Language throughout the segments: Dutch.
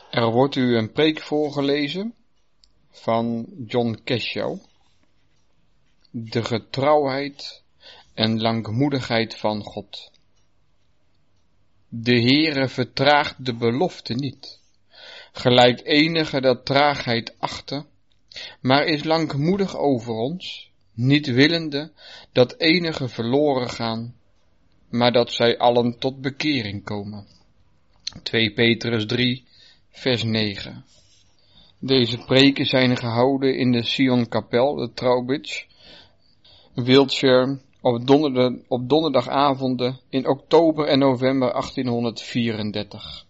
Er wordt u een preek voorgelezen van John Keshow. De getrouwheid en langmoedigheid van God. De Heere vertraagt de belofte niet, gelijk enige dat traagheid achten, maar is langmoedig over ons, niet willende dat enige verloren gaan, maar dat zij allen tot bekering komen. 2 Petrus 3 vers 9. Deze preken zijn gehouden in de Sion-kapel, de Trowbridge, Wiltshire, op donderdagavonden in oktober en november 1834.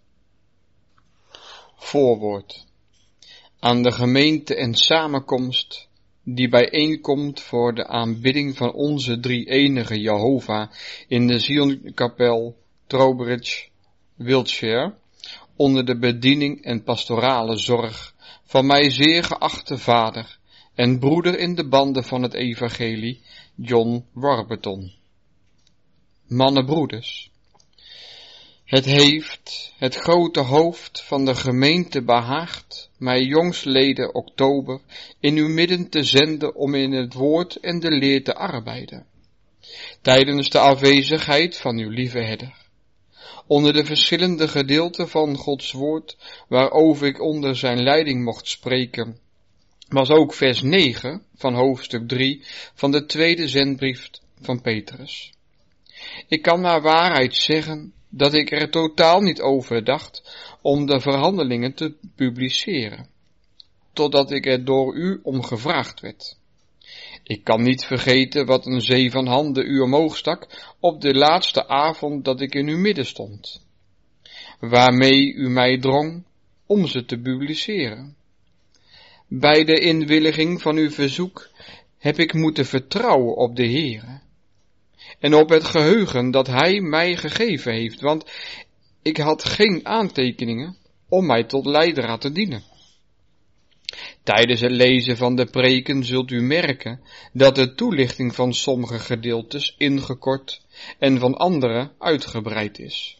Voorwoord. Aan de gemeente en samenkomst die bijeenkomt voor de aanbidding van onze drie-enige Jehovah in de Sion-kapel, Trowbridge, Wiltshire, onder de bediening en pastorale zorg van mij zeer geachte vader en broeder in de banden van het evangelie, John Warburton. Mannenbroeders, het heeft het grote hoofd van de gemeente behaagd mij jongstleden oktober in uw midden te zenden om in het woord en de leer te arbeiden, tijdens de afwezigheid van uw lieve herder. Onder de verschillende gedeelten van Gods woord, waarover ik onder zijn leiding mocht spreken, was ook vers 9 van hoofdstuk 3 van de tweede zendbrief van Petrus. Ik kan naar waarheid zeggen dat ik er totaal niet over dacht om de verhandelingen te publiceren, totdat ik er door u om gevraagd werd. Ik kan niet vergeten wat een zee van handen u omhoog stak op de laatste avond dat ik in uw midden stond, waarmee u mij drong om ze te publiceren. Bij de inwilliging van uw verzoek heb ik moeten vertrouwen op de Heere en op het geheugen dat Hij mij gegeven heeft, want ik had geen aantekeningen om mij tot leidraad te dienen. Tijdens het lezen van de preken zult u merken dat de toelichting van sommige gedeeltes ingekort en van andere uitgebreid is.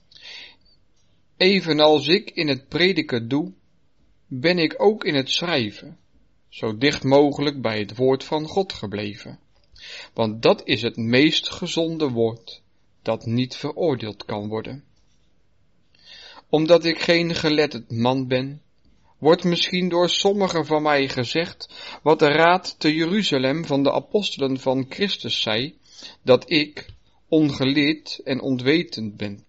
Evenals ik in het prediken doe, ben ik ook in het schrijven zo dicht mogelijk bij het woord van God gebleven, want dat is het meest gezonde woord dat niet veroordeeld kan worden. Omdat ik geen geletterd man ben, wordt misschien door sommigen van mij gezegd wat de raad te Jeruzalem van de apostelen van Christus zei, dat ik ongeleerd en onwetend ben.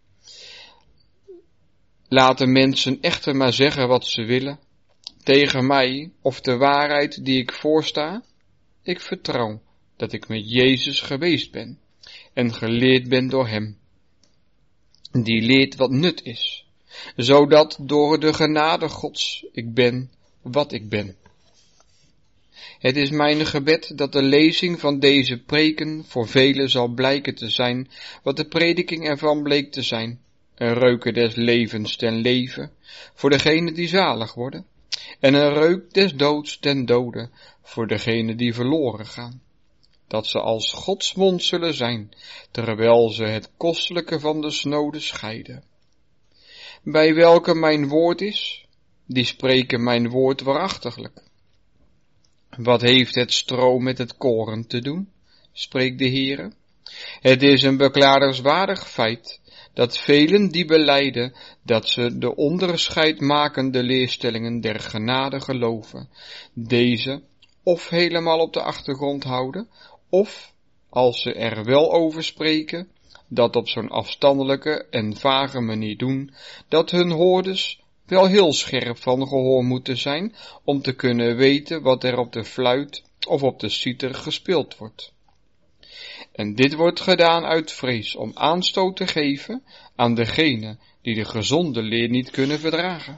Laten mensen echter maar zeggen wat ze willen, tegen mij of de waarheid die ik voorsta. Ik vertrouw dat ik met Jezus geweest ben en geleerd ben door hem. Die leert wat nut is, zodat door de genade Gods ik ben wat ik ben. Het is mijn gebed dat de lezing van deze preken voor velen zal blijken te zijn wat de prediking ervan bleek te zijn. Een reuken des levens ten leven voor degenen die zalig worden en een reuk des doods ten dode voor degenen die verloren gaan. Dat ze als Gods mond zullen zijn, terwijl ze het kostelijke van de snode scheiden. Bij welke mijn woord is, die spreken mijn woord waarachtiglijk. Wat heeft het stro met het koren te doen, spreekt de Heere? Het is een beklagenswaardig feit, dat velen die belijden, dat ze de onderscheidmakende leerstellingen der genade geloven, deze of helemaal op de achtergrond houden, of, als ze er wel over spreken, dat op zo'n afstandelijke en vage manier doen, dat hun hoorders wel heel scherp van gehoor moeten zijn, om te kunnen weten wat er op de fluit of op de citer gespeeld wordt. En dit wordt gedaan uit vrees om aanstoot te geven aan degenen die de gezonde leer niet kunnen verdragen.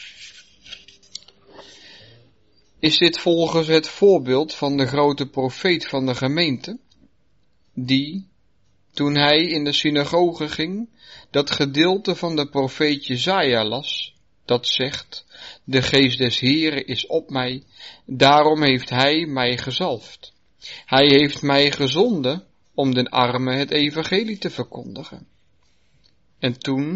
Is dit volgens het voorbeeld van de grote profeet van de gemeente, die, toen hij in de synagoge ging, dat gedeelte van de profeet Jesaja las, dat zegt, de geest des Heeren is op mij, daarom heeft hij mij gezalfd. Hij heeft mij gezonden om den armen het evangelie te verkondigen. En toen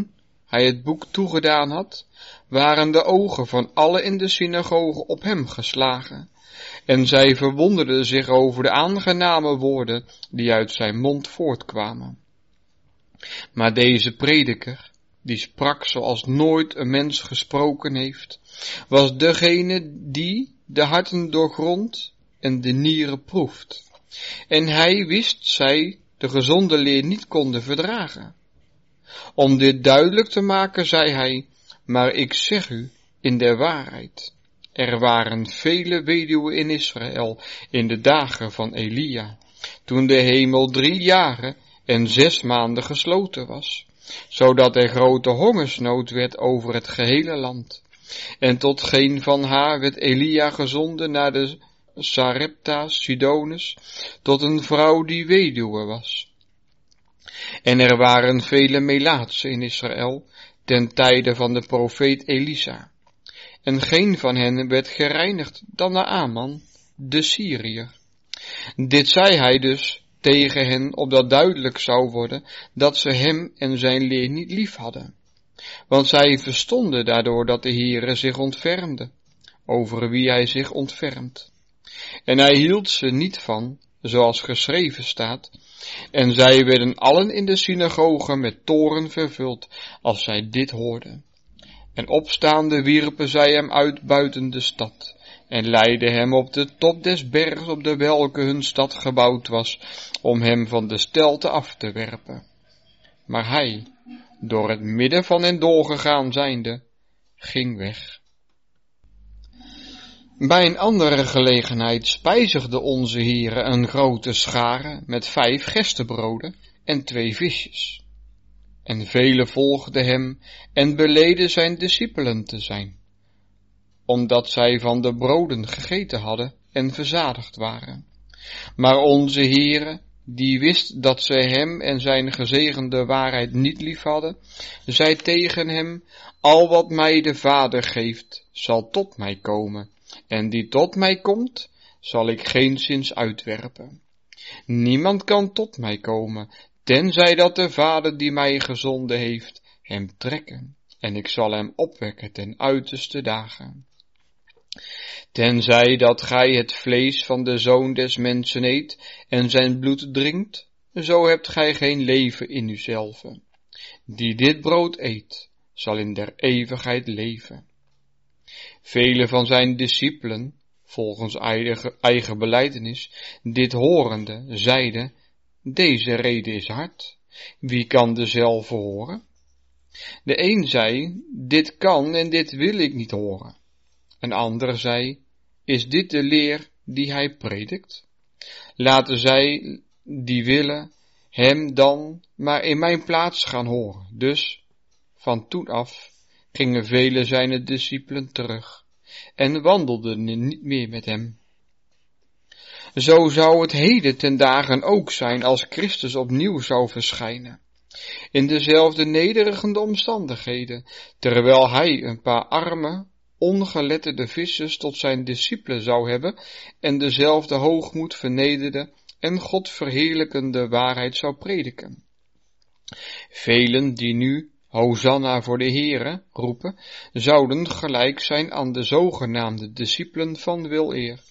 hij het boek toegedaan had, waren de ogen van allen in de synagoge op hem geslagen, en zij verwonderden zich over de aangename woorden die uit zijn mond voortkwamen. Maar deze prediker, die sprak zoals nooit een mens gesproken heeft, was degene die de harten doorgrondt en de nieren proeft. En hij wist zij de gezonde leer niet konden verdragen. Om dit duidelijk te maken, zei hij, maar ik zeg u in der waarheid, er waren vele weduwen in Israël in de dagen van Elia, toen de hemel 3 jaren en 6 maanden gesloten was, zodat er grote hongersnood werd over het gehele land. En tot geen van haar werd Elia gezonden naar de Sarepta's Sidonus, tot een vrouw die weduwe was. En er waren vele melaatsen in Israël, ten tijde van de profeet Elisa. En geen van hen werd gereinigd dan Naaman, de Syriër. Dit zei hij dus tegen hen, opdat duidelijk zou worden dat ze hem en zijn leer niet lief hadden. Want zij verstonden daardoor dat de Heere zich ontfermde, over wie hij zich ontfermt. En hij hield ze niet van, zoals geschreven staat, en zij werden allen in de synagoge met toorn vervuld, als zij dit hoorden. En opstaande wierpen zij hem uit buiten de stad, en leidden hem op de top des bergs op de welke hun stad gebouwd was, om hem van de stelte af te werpen. Maar hij, door het midden van hen doorgegaan zijnde, ging weg. Bij een andere gelegenheid spijzigde onze Heere een grote schare met 5 gerstebroden en 2 visjes. En velen volgden hem en beleden zijn discipelen te zijn, omdat zij van de broden gegeten hadden en verzadigd waren. Maar onze Heere, die wist dat zij hem en zijn gezegende waarheid niet lief hadden, zei tegen hem, al wat mij de Vader geeft, zal tot mij komen, en die tot mij komt, zal ik geenszins uitwerpen. Niemand kan tot mij komen, tenzij dat de Vader die mij gezonden heeft, hem trekken, en ik zal hem opwekken ten uiterste dagen. Tenzij dat gij het vlees van de Zoon des Mensen eet en zijn bloed drinkt, zo hebt gij geen leven in uzelven. Die dit brood eet, zal in der eeuwigheid leven. Vele van zijn discipelen, volgens eigen belijdenis, dit horende, zeiden, deze rede is hard, wie kan dezelve horen? De een zei, dit kan en dit wil ik niet horen. Een ander zei, is dit de leer die hij predikt? Laten zij, die willen, hem dan maar in mijn plaats gaan horen. Dus, van toen af, gingen vele zijne discipelen terug en wandelden niet meer met hem. Zo zou het heden ten dagen ook zijn als Christus opnieuw zou verschijnen, in dezelfde nederigende omstandigheden, terwijl hij een paar arme, ongeletterde vissers tot zijn discipelen zou hebben en dezelfde hoogmoed vernederde en God verheerlijkende waarheid zou prediken. Velen die nu Hosanna voor de Heere roepen, zouden gelijk zijn aan de zogenaamde discipelen van weleer,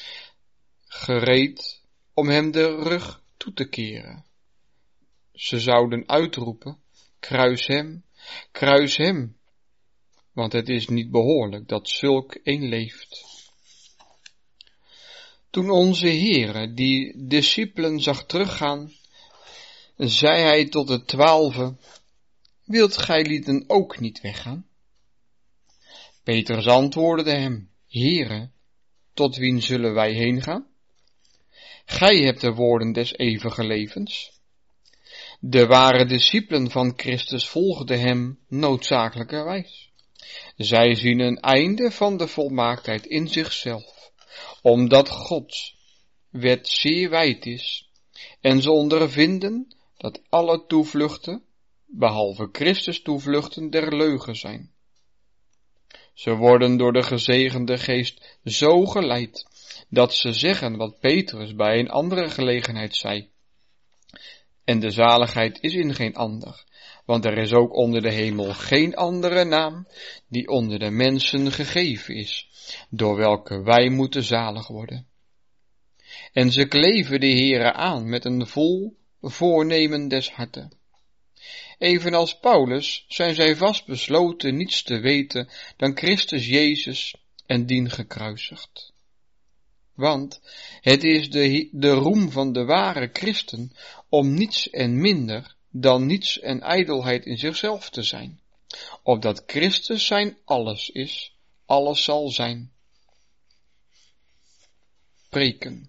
gereed om hem de rug toe te keren. Ze zouden uitroepen, kruis hem, want het is niet behoorlijk dat zulk een leeft. Toen onze Heere die discipelen zag teruggaan, zei hij tot de 12, wilt gij lieden ook niet weggaan? Petrus antwoordde hem, Heere, tot wien zullen wij heen gaan? Gij hebt de woorden des eeuwige levens. De ware discipelen van Christus volgden hem noodzakelijkerwijs. Zij zien een einde van de volmaaktheid in zichzelf, omdat Gods wet zeer wijd is, en ze ondervinden dat alle toevluchten, behalve Christus toevluchten, der leugen zijn. Ze worden door de gezegende geest zo geleid, dat ze zeggen wat Petrus bij een andere gelegenheid zei. En de zaligheid is in geen ander, Want er is ook onder de hemel geen andere naam die onder de mensen gegeven is, door welke wij moeten zalig worden. En ze kleven de Heere aan met een vol voornemen des harten. Evenals Paulus zijn zij vastbesloten niets te weten dan Christus Jezus en dien gekruisigd. Want het is de roem van de ware christen om niets en minder dan niets en ijdelheid in zichzelf te zijn, opdat Christus zijn alles is, alles zal zijn. Preken.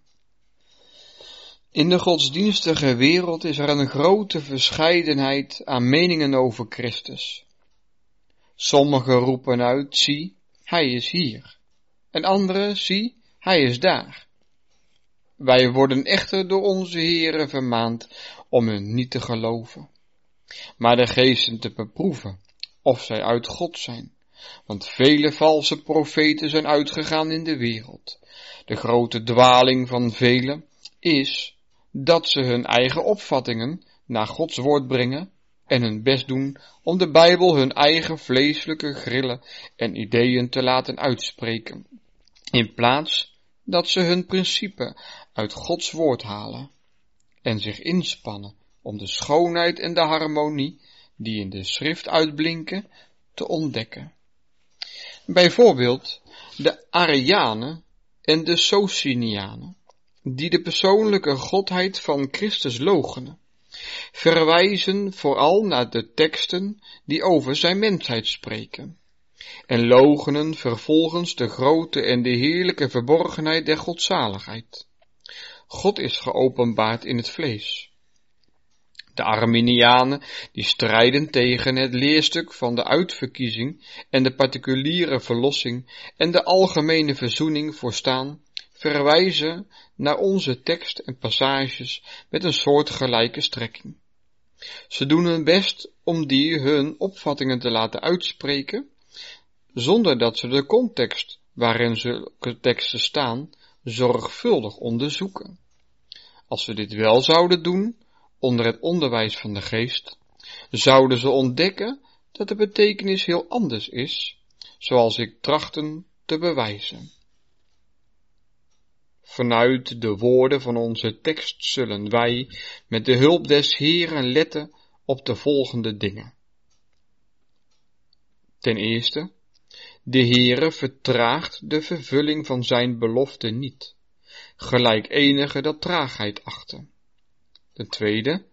In de godsdienstige wereld is er een grote verscheidenheid aan meningen over Christus. Sommigen roepen uit, zie, hij is hier. En anderen, zie, hij is daar. Wij worden echter door onze Heere vermaand om hun niet te geloven, maar de geesten te beproeven, of zij uit God zijn. Want vele valse profeten zijn uitgegaan in de wereld. De grote dwaling van velen is dat ze hun eigen opvattingen naar Gods woord brengen en hun best doen om de Bijbel hun eigen vleeselijke grillen en ideeën te laten uitspreken, in plaats dat ze hun principe uit Gods woord halen en zich inspannen om de schoonheid en de harmonie die in de schrift uitblinken te ontdekken. Bijvoorbeeld de Arianen en de Socinianen, die de persoonlijke godheid van Christus loochenen, verwijzen vooral naar de teksten die over zijn mensheid spreken, en loochenen vervolgens de grote en de heerlijke verborgenheid der godzaligheid. God is geopenbaard in het vlees. De Arminianen, die strijden tegen het leerstuk van de uitverkiezing en de particuliere verlossing en de algemene verzoening voorstaan, verwijzen naar onze tekst en passages met een soortgelijke strekking. Ze doen hun best om die hun opvattingen te laten uitspreken, zonder dat ze de context waarin zulke teksten staan zorgvuldig onderzoeken. Als ze dit wel zouden doen, onder het onderwijs van de geest, zouden ze ontdekken dat de betekenis heel anders is, zoals ik trachten te bewijzen. Vanuit de woorden van onze tekst zullen wij met de hulp des Heeren letten op de volgende dingen. Ten eerste, de Heere vertraagt de vervulling van zijn belofte niet, gelijk enige dat traagheid achten. Ten tweede,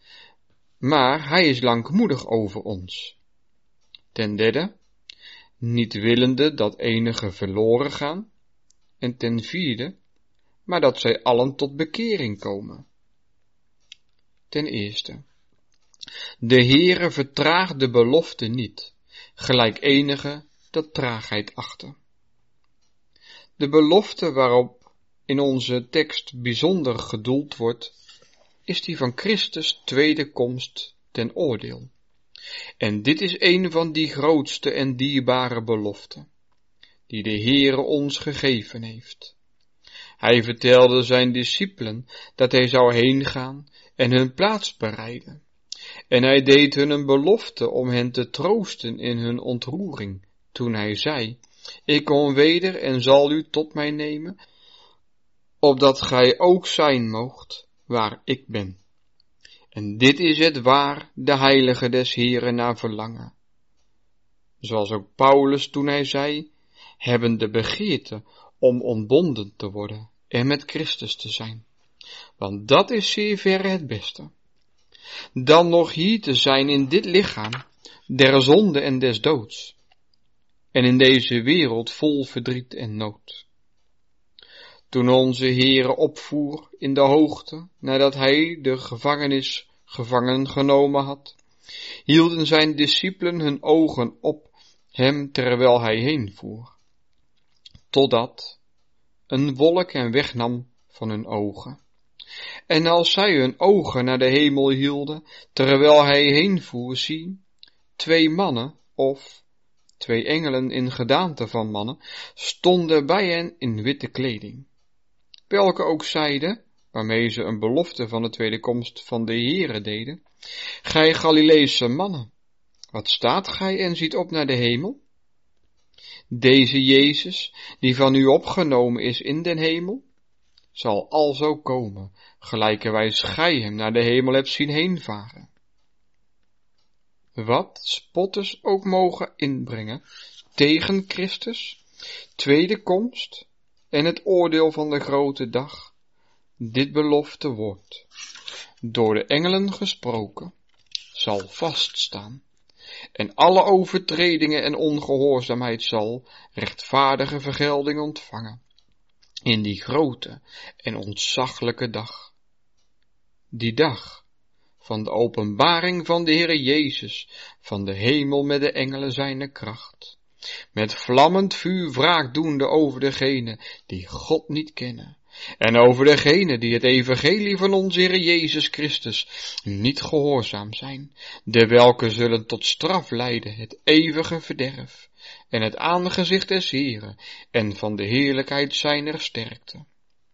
maar hij is langmoedig over ons. Ten derde, niet willende dat enige verloren gaan. En ten vierde, maar dat zij allen tot bekering komen. Ten eerste, de Heere vertraagt de belofte niet, gelijk enige dat traagheid achten. De belofte waarop in onze tekst bijzonder gedoeld wordt, is die van Christus tweede komst ten oordeel. En dit is een van die grootste en dierbare beloften, die de Heere ons gegeven heeft. Hij vertelde zijn discipelen dat hij zou heen gaan en hun plaats bereiden. En hij deed hun een belofte om hen te troosten in hun ontroering, toen hij zei, ik kom weder en zal u tot mij nemen, opdat gij ook zijn moogt waar ik ben. En dit is het waar de heiligen des Heeren naar verlangen. Zoals ook Paulus toen hij zei, hebben de begeerte om ontbonden te worden en met Christus te zijn. Want dat is zeer verre het beste. Dan nog hier te zijn in dit lichaam, der zonde en des doods. En in deze wereld vol verdriet en nood. Toen onze Heere opvoer in de hoogte, nadat hij de gevangenis gevangen genomen had, hielden zijn discipelen hun ogen op hem terwijl hij heen voer, totdat een wolk hem wegnam van hun ogen. En als zij hun ogen naar de hemel hielden, terwijl hij heen voer, zie, 2 mannen, of 2 engelen in gedaante van mannen, stonden bij hen in witte kleding, welke ook zeiden, waarmee ze een belofte van de tweede komst van de Heere deden, Gij Galileese mannen, wat staat gij en ziet op naar de hemel? Deze Jezus, die van u opgenomen is in den hemel, zal alzo komen, gelijkerwijs gij hem naar de hemel hebt zien heenvaren. Wat spotters ook mogen inbrengen tegen Christus, tweede komst en het oordeel van de grote dag, dit belofte woord, door de engelen gesproken, zal vaststaan, en alle overtredingen en ongehoorzaamheid zal rechtvaardige vergelding ontvangen, in die grote en ontzaglijke dag. Die dag van de openbaring van de Heere Jezus, van de hemel met de engelen zijne kracht, met vlammend vuur wraak doende over degenen die God niet kennen, en over degenen die het evangelie van onze Heere Jezus Christus niet gehoorzaam zijn, de welke zullen tot straf leiden het eeuwige verderf, en het aangezicht des Heeren, en van de heerlijkheid zijner sterkte.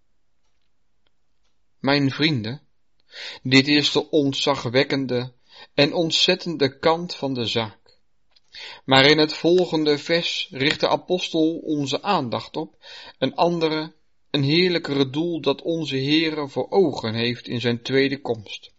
Mijn vrienden, dit is de ontzagwekkende en ontzettende kant van de zaak. Maar in het volgende vers richt de apostel onze aandacht op een heerlijkere doel dat onze Heere voor ogen heeft in zijn tweede komst.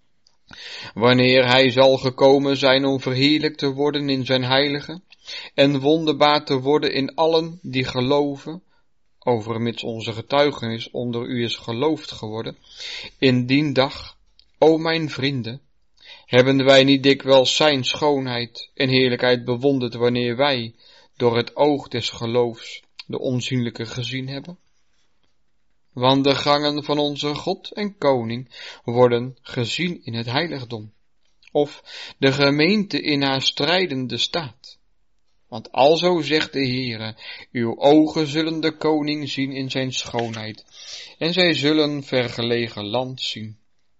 Wanneer hij zal gekomen zijn om verheerlijkt te worden in zijn heilige en wonderbaar te worden in allen die geloven, overmits onze getuigenis onder u is geloofd geworden, in dien dag, o mijn vrienden, hebben wij niet dikwijls zijn schoonheid en heerlijkheid bewonderd wanneer wij door het oog des geloofs de onzienlijke gezien hebben? Want de gangen van onze God en Koning worden gezien in het heiligdom, of de gemeente in haar strijdende staat. Want alzo zegt de Heere, uw ogen zullen de koning zien in zijn schoonheid, en zij zullen vergelegen land zien.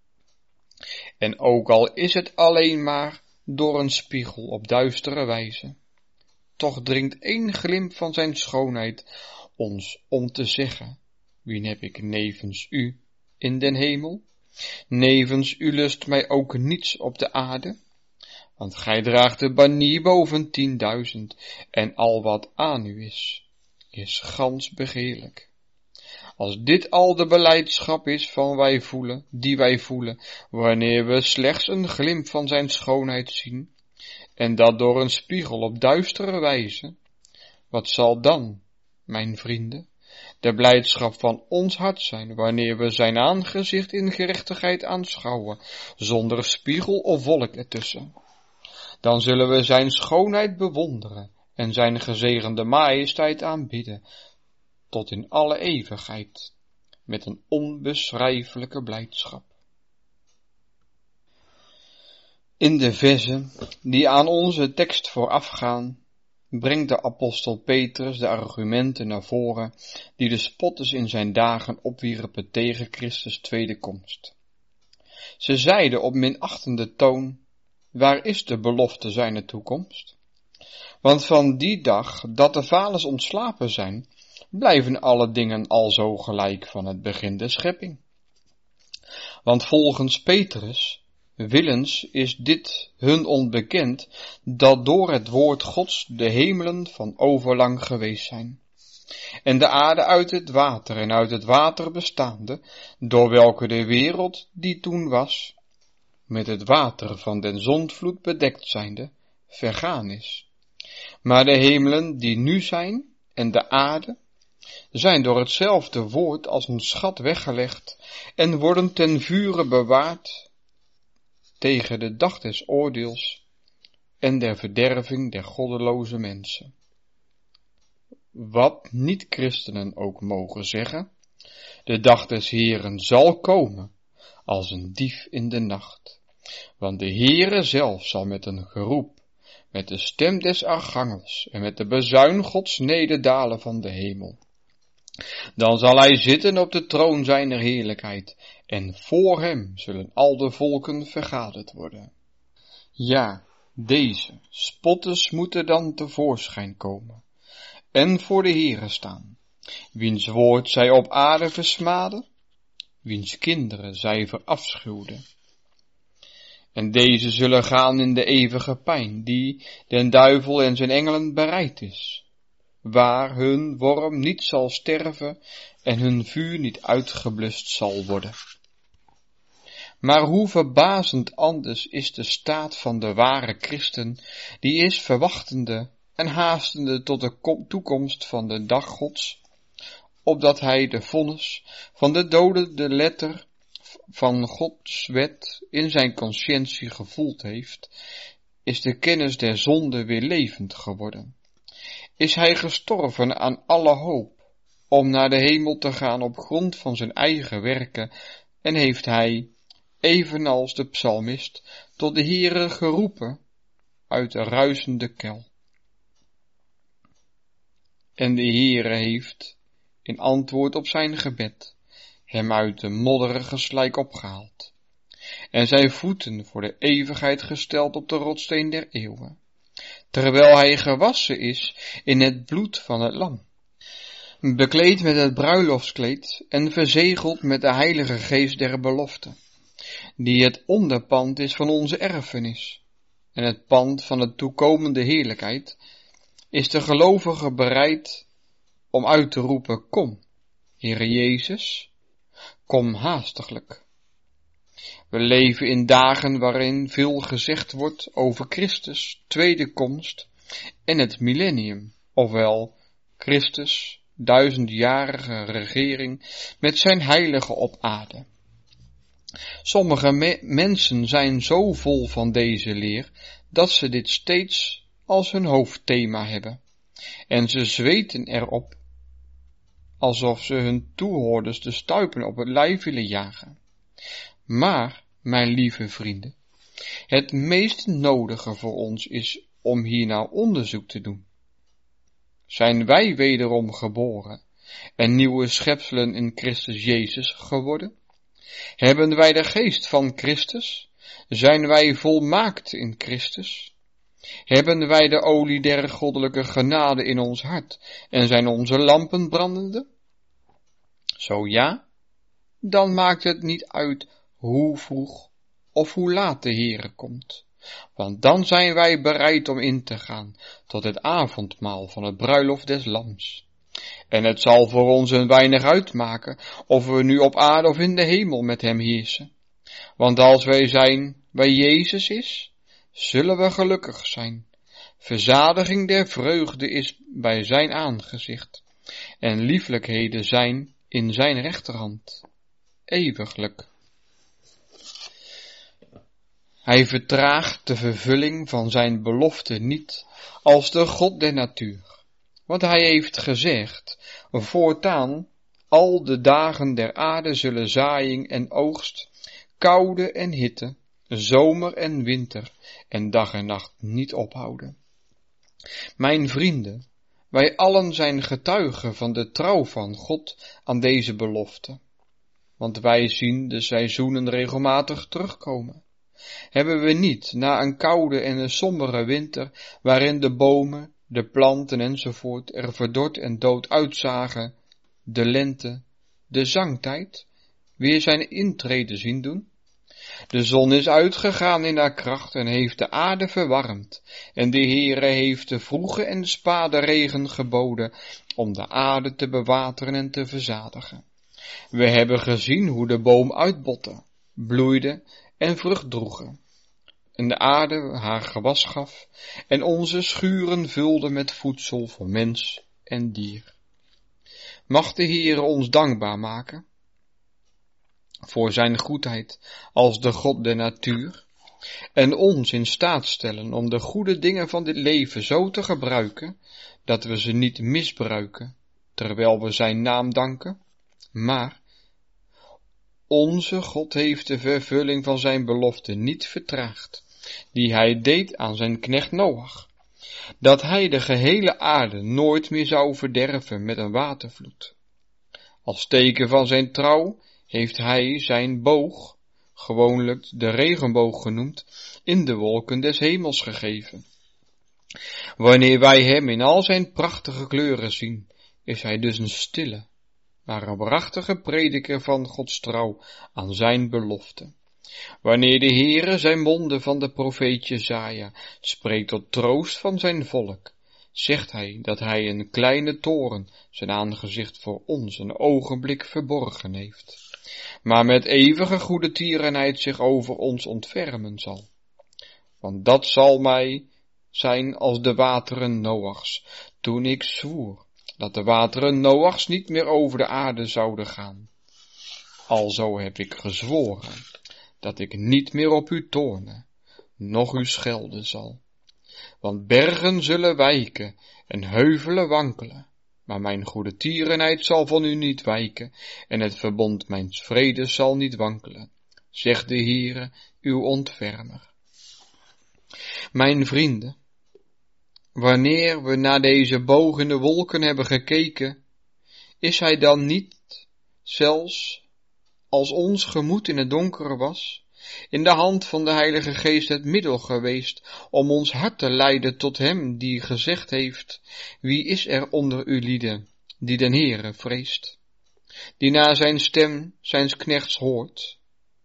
En ook al is het alleen maar door een spiegel op duistere wijze, toch dringt één glimp van zijn schoonheid ons om te zeggen, wien heb ik nevens u in den hemel? Nevens u lust mij ook niets op de aarde, want gij draagt de banier boven 10.000, en al wat aan u is gans begeerlijk. Als dit al de belijdschap is die wij voelen, wanneer we slechts een glimp van zijn schoonheid zien, en dat door een spiegel op duistere wijze, wat zal dan, mijn vrienden, de blijdschap van ons hart zijn, wanneer we zijn aangezicht in gerechtigheid aanschouwen, zonder spiegel of wolk ertussen? Dan zullen we zijn schoonheid bewonderen en zijn gezegende majesteit aanbidden, tot in alle eeuwigheid, met een onbeschrijfelijke blijdschap. In de verzen die aan onze tekst voorafgaan, brengt de apostel Petrus de argumenten naar voren die de spotters in zijn dagen opwierpen tegen Christus' tweede komst. Ze zeiden op minachtende toon, waar is de belofte zijner toekomst? Want van die dag dat de vaders ontslapen zijn, blijven alle dingen alzo gelijk van het begin der schepping. Want volgens Petrus, willens is dit hun onbekend, dat door het woord Gods de hemelen van overlang geweest zijn, en de aarde uit het water en uit het water bestaande, door welke de wereld die toen was, met het water van den zondvloed bedekt zijnde, vergaan is. Maar de hemelen die nu zijn, en de aarde, zijn door hetzelfde woord als een schat weggelegd, en worden ten vure bewaard, tegen de dag des oordeels, en der verderving der goddeloze mensen. Wat niet-christenen ook mogen zeggen, de dag des Heeren zal komen, als een dief in de nacht. Want de Heere zelf zal met een geroep, met de stem des archangels en met de bazuin Gods nederdalen van de hemel. Dan zal hij zitten op de troon zijner heerlijkheid, en voor hem zullen al de volken vergaderd worden. Ja, deze spotters moeten dan tevoorschijn komen, en voor de Heere staan, wiens woord zij op aarde versmaden, wiens kinderen zij verafschuwden. En deze zullen gaan in de eeuwige pijn, die den duivel en zijn engelen bereid is, waar hun worm niet zal sterven en hun vuur niet uitgeblust zal worden. Maar hoe verbazend anders is de staat van de ware christen, die is verwachtende en haastende tot de toekomst van de dag Gods, opdat hij de vonnis van de doden de letter van Gods wet in zijn conscientie gevoeld heeft, is de kennis der zonde weer levend geworden. Is hij gestorven aan alle hoop om naar de hemel te gaan op grond van zijn eigen werken, en heeft hij, evenals de psalmist, tot de Heere geroepen uit de ruisende kuil. En de Heere heeft, in antwoord op zijn gebed, hem uit de modderige slijk opgehaald, en zijn voeten voor de eeuwigheid gesteld op de rotssteen der eeuwen, terwijl hij gewassen is in het bloed van het lam, bekleed met het bruiloftskleed en verzegeld met de heilige geest der belofte, die het onderpand is van onze erfenis, en het pand van de toekomende heerlijkheid, is de gelovige bereid om uit te roepen: kom, Heere Jezus, kom haastiglijk. We leven in dagen waarin veel gezegd wordt over Christus' tweede komst en het millennium, ofwel Christus' 1000-jarige regering met zijn heiligen op aarde. Sommige mensen zijn zo vol van deze leer, dat ze dit steeds als hun hoofdthema hebben, en ze zweten erop, alsof ze hun toehoorders de stuipen op het lijf willen jagen. Maar, mijn lieve vrienden, het meest nodige voor ons is om hiernaar onderzoek te doen. Zijn wij wederom geboren en nieuwe schepselen in Christus Jezus geworden? Hebben wij de geest van Christus? Zijn wij volmaakt in Christus? Hebben wij de olie der goddelijke genade in ons hart en zijn onze lampen brandende? Zo ja, dan maakt het niet uit hoe vroeg of hoe laat de Heere komt, want dan zijn wij bereid om in te gaan tot het avondmaal van het bruiloft des lams. En het zal voor ons een weinig uitmaken of we nu op aarde of in de hemel met hem heersen. Want als wij zijn waar Jezus is, zullen we gelukkig zijn. Verzadiging der vreugde is bij zijn aangezicht, en lieflijkheden zijn in zijn rechterhand, eeuwiglijk. Hij vertraagt de vervulling van zijn belofte niet als de God der natuur, want hij heeft gezegd: voortaan al de dagen der aarde zullen zaaiing en oogst, koude en hitte, zomer en winter en dag en nacht niet ophouden. Mijn vrienden, wij allen zijn getuigen van de trouw van God aan deze belofte, want wij zien de seizoenen regelmatig terugkomen. Hebben we niet, na een koude en een sombere winter, waarin de bomen, de planten enzovoort er verdord en dood uitzagen, de lente, de zangtijd, weer zijn intrede zien doen? De zon is uitgegaan in haar kracht en heeft de aarde verwarmd, en de Heere heeft de vroege en de spade regen geboden om de aarde te bewateren en te verzadigen. We hebben gezien hoe de boom uitbotte, bloeide en vrucht droegen, en de aarde haar gewas gaf, en onze schuren vulden met voedsel voor mens en dier. Mag de Heere ons dankbaar maken voor zijn goedheid als de God der natuur, en ons in staat stellen om de goede dingen van dit leven zo te gebruiken, dat we ze niet misbruiken, terwijl we zijn naam danken, maar onze God heeft de vervulling van zijn belofte niet vertraagd, die hij deed aan zijn knecht Noach, dat hij de gehele aarde nooit meer zou verderven met een watervloed. Als teken van zijn trouw heeft hij zijn boog, gewoonlijk de regenboog genoemd, in de wolken des hemels gegeven. Wanneer wij hem in al zijn prachtige kleuren zien, is hij dus een stille, maar een waarachtige prediker van Gods trouw aan zijn belofte. Wanneer de Heere zijn monden van de profeet Jesaja spreekt tot troost van zijn volk, zegt hij dat hij een kleine toren zijn aangezicht voor ons een ogenblik verborgen heeft, maar met eeuwige goede tierenheid zich over ons ontfermen zal. Want dat zal mij zijn als de wateren Noachs, toen ik zwoer dat de wateren Noachs niet meer over de aarde zouden gaan. Alzo heb ik gezworen dat ik niet meer op u toornen, noch u schelden zal. Want bergen zullen wijken en heuvelen wankelen, maar mijn goede tierenheid zal van u niet wijken en het verbond mijns vredes zal niet wankelen, zegt de Heere, uw ontfermer. Mijn vrienden, wanneer we naar deze boog in de wolken hebben gekeken, is hij dan niet, zelfs als ons gemoed in het donkere was, in de hand van de Heilige Geest het middel geweest om ons hart te leiden tot hem die gezegd heeft, wie is er onder u lieden, die den Heere vreest, die naar zijn stem zijns knechts hoort,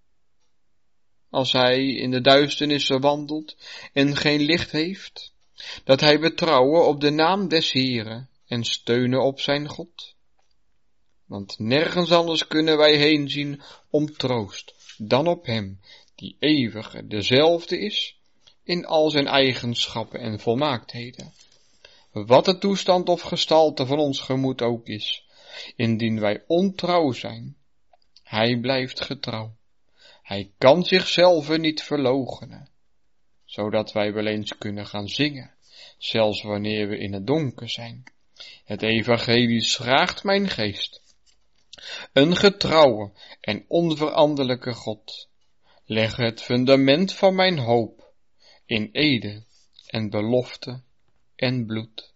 als hij in de duisternissen wandelt en geen licht heeft, dat hij betrouwen op de naam des Heeren en steunen op zijn God. Want nergens anders kunnen wij heen zien om troost dan op hem, die eeuwige dezelfde is, in al zijn eigenschappen en volmaaktheden. Wat de toestand of gestalte van ons gemoed ook is, indien wij ontrouw zijn, hij blijft getrouw. Hij kan zichzelf niet verloochenen, zodat wij wel eens kunnen gaan zingen, zelfs wanneer we in het donker zijn. Het evangelie schraagt mijn geest. Een getrouwe en onveranderlijke God, leg het fundament van mijn hoop in ede en belofte en bloed.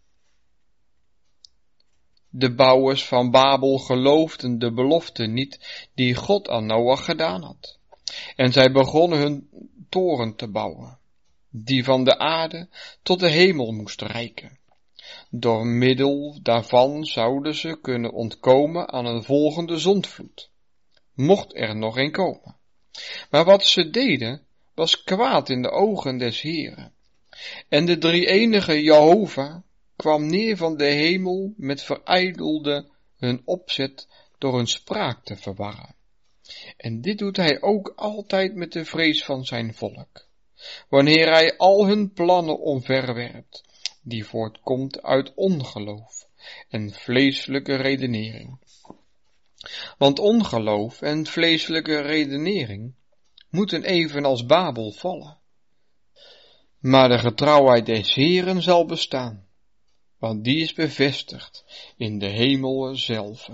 De bouwers van Babel geloofden de belofte niet die God aan Noach gedaan had. En zij begonnen hun toren te bouwen, die van de aarde tot de hemel moest reiken. Door middel daarvan zouden ze kunnen ontkomen aan een volgende zondvloed, mocht er nog een komen. Maar wat ze deden, was kwaad in de ogen des Heeren. En de drie-enige Jehovah kwam neer van de hemel met verijdelde hun opzet door hun spraak te verwarren. En dit doet hij ook altijd met de vrees van zijn volk, wanneer hij al hun plannen omverwerpt, die voortkomt uit ongeloof en vleeselijke redenering. Want ongeloof en vleeselijke redenering moeten evenals Babel vallen. Maar de getrouwheid des Heeren zal bestaan, want die is bevestigd in de hemel zelf.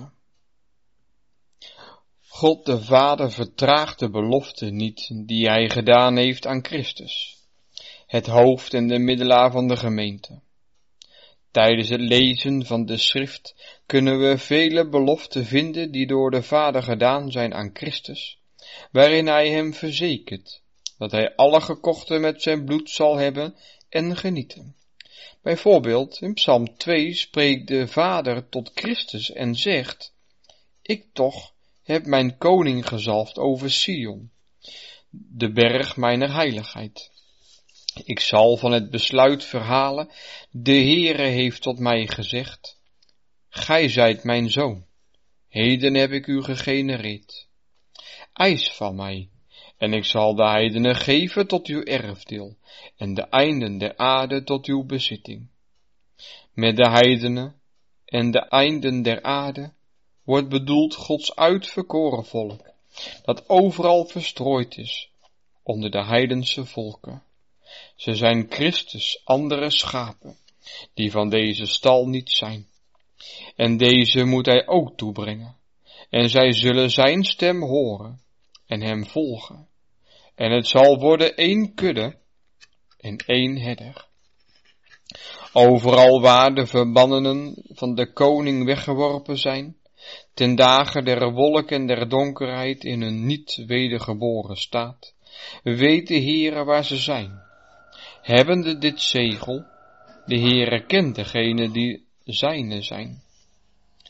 God de Vader vertraagt de belofte niet die hij gedaan heeft aan Christus, het hoofd en de middelaar van de gemeente. Tijdens het lezen van de schrift kunnen we vele beloften vinden die door de Vader gedaan zijn aan Christus, waarin hij hem verzekert dat hij alle gekochten met zijn bloed zal hebben en genieten. Bijvoorbeeld in Psalm 2 spreekt de Vader tot Christus en zegt, ik toch heb mijn koning gezalfd over Sion, de berg mijner heiligheid. Ik zal van het besluit verhalen, de Heere heeft tot mij gezegd, gij zijt mijn zoon, heden heb ik u gegenereerd. Eis van mij, en ik zal de heidenen geven tot uw erfdeel, en de einden der aarde tot uw bezitting. Met de heidenen en de einden der aarde wordt bedoeld Gods uitverkoren volk, dat overal verstrooid is, onder de heidense volken. Ze zijn Christus andere schapen, die van deze stal niet zijn. En deze moet hij ook toebrengen, en zij zullen zijn stem horen, en hem volgen. En het zal worden één kudde en één herder. Overal waar de verbannenen van de koning weggeworpen zijn, ten dagen der wolk en der donkerheid in hun niet wedergeboren staat, weet de Heere waar ze zijn. Hebbende dit zegel, de Heere kent degene die zijne zijn.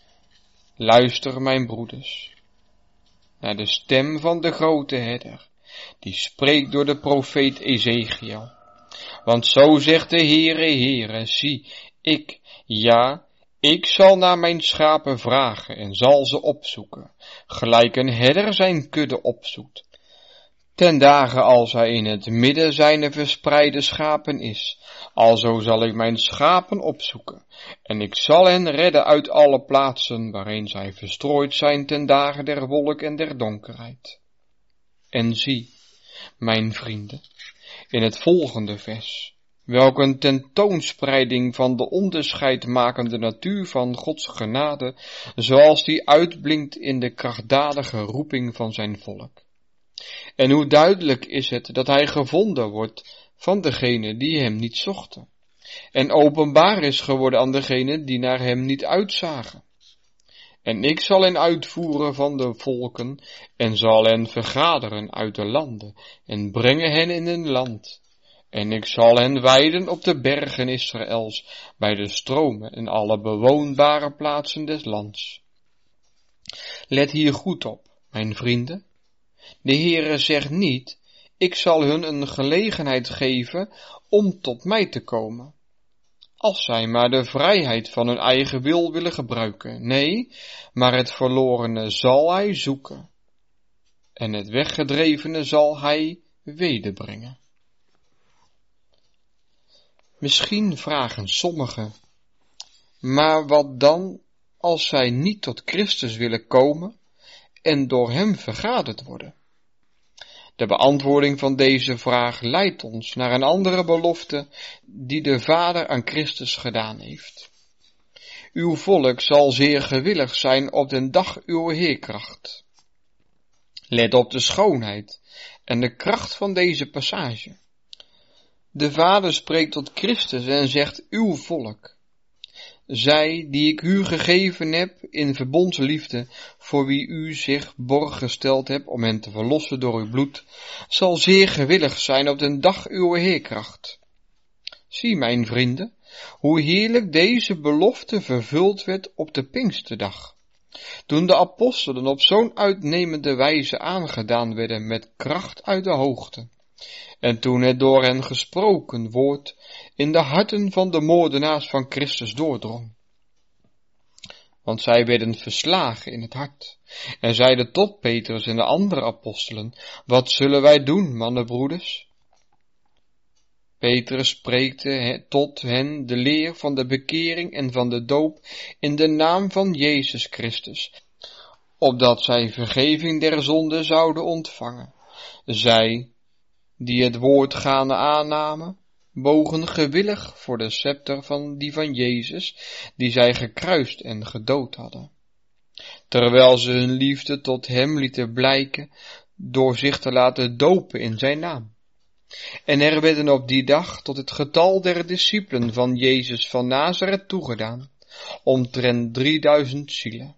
Luister, mijn broeders, naar de stem van de grote herder, die spreekt door de profeet Ezechiel. Want zo zegt de Heere, zie, ik zal naar mijn schapen vragen en zal ze opzoeken, gelijk een herder zijn kudde opzoekt. Ten dagen als hij in het midden zijner verspreide schapen is, alzo zal ik mijn schapen opzoeken, en ik zal hen redden uit alle plaatsen waarin zij verstrooid zijn ten dagen der wolk en der donkerheid. En zie, mijn vrienden, in het volgende vers, welk een tentoonspreiding van de onderscheidmakende natuur van Gods genade, zoals die uitblinkt in de krachtdadige roeping van zijn volk. En hoe duidelijk is het dat hij gevonden wordt van degenen die hem niet zochten, en openbaar is geworden aan degenen die naar hem niet uitzagen. En ik zal hen uitvoeren van de volken, en zal hen vergaderen uit de landen, en brengen hen in een land. En ik zal hen weiden op de bergen Israëls, bij de stromen en alle bewoonbare plaatsen des lands. Let hier goed op, mijn vrienden. De Heere zegt niet, ik zal hun een gelegenheid geven om tot mij te komen, als zij maar de vrijheid van hun eigen wil willen gebruiken. Nee, maar het verlorene zal hij zoeken, en het weggedrevene zal hij wederbrengen. Misschien vragen sommigen, maar wat dan als zij niet tot Christus willen komen en door hem vergaderd worden? De beantwoording van deze vraag leidt ons naar een andere belofte die de Vader aan Christus gedaan heeft. Uw volk zal zeer gewillig zijn op den dag uw heerkracht. Let op de schoonheid en de kracht van deze passage. De Vader spreekt tot Christus en zegt uw volk. Zij die ik u gegeven heb in verbondsliefde, voor wie u zich borg gesteld hebt om hen te verlossen door uw bloed, zal zeer gewillig zijn op den dag uw heerkracht. Zie, mijn vrienden, hoe heerlijk deze belofte vervuld werd op de Pinksterdag, toen de apostelen op zo'n uitnemende wijze aangedaan werden met kracht uit de hoogte, en toen het door hen gesproken woord in de harten van de moordenaars van Christus doordrong. Want zij werden verslagen in het hart, en zeiden tot Petrus en de andere apostelen, wat zullen wij doen, mannenbroeders? Petrus spreekte tot hen de leer van de bekering en van de doop in de naam van Jezus Christus, opdat zij vergeving der zonden zouden ontvangen. Zij, die het woord gaande aannamen, bogen gewillig voor de scepter van Jezus, die zij gekruist en gedood hadden. Terwijl ze hun liefde tot hem lieten blijken, door zich te laten dopen in zijn naam. En er werden op die dag tot het getal der discipelen van Jezus van Nazareth toegedaan, omtrent 3000 zielen.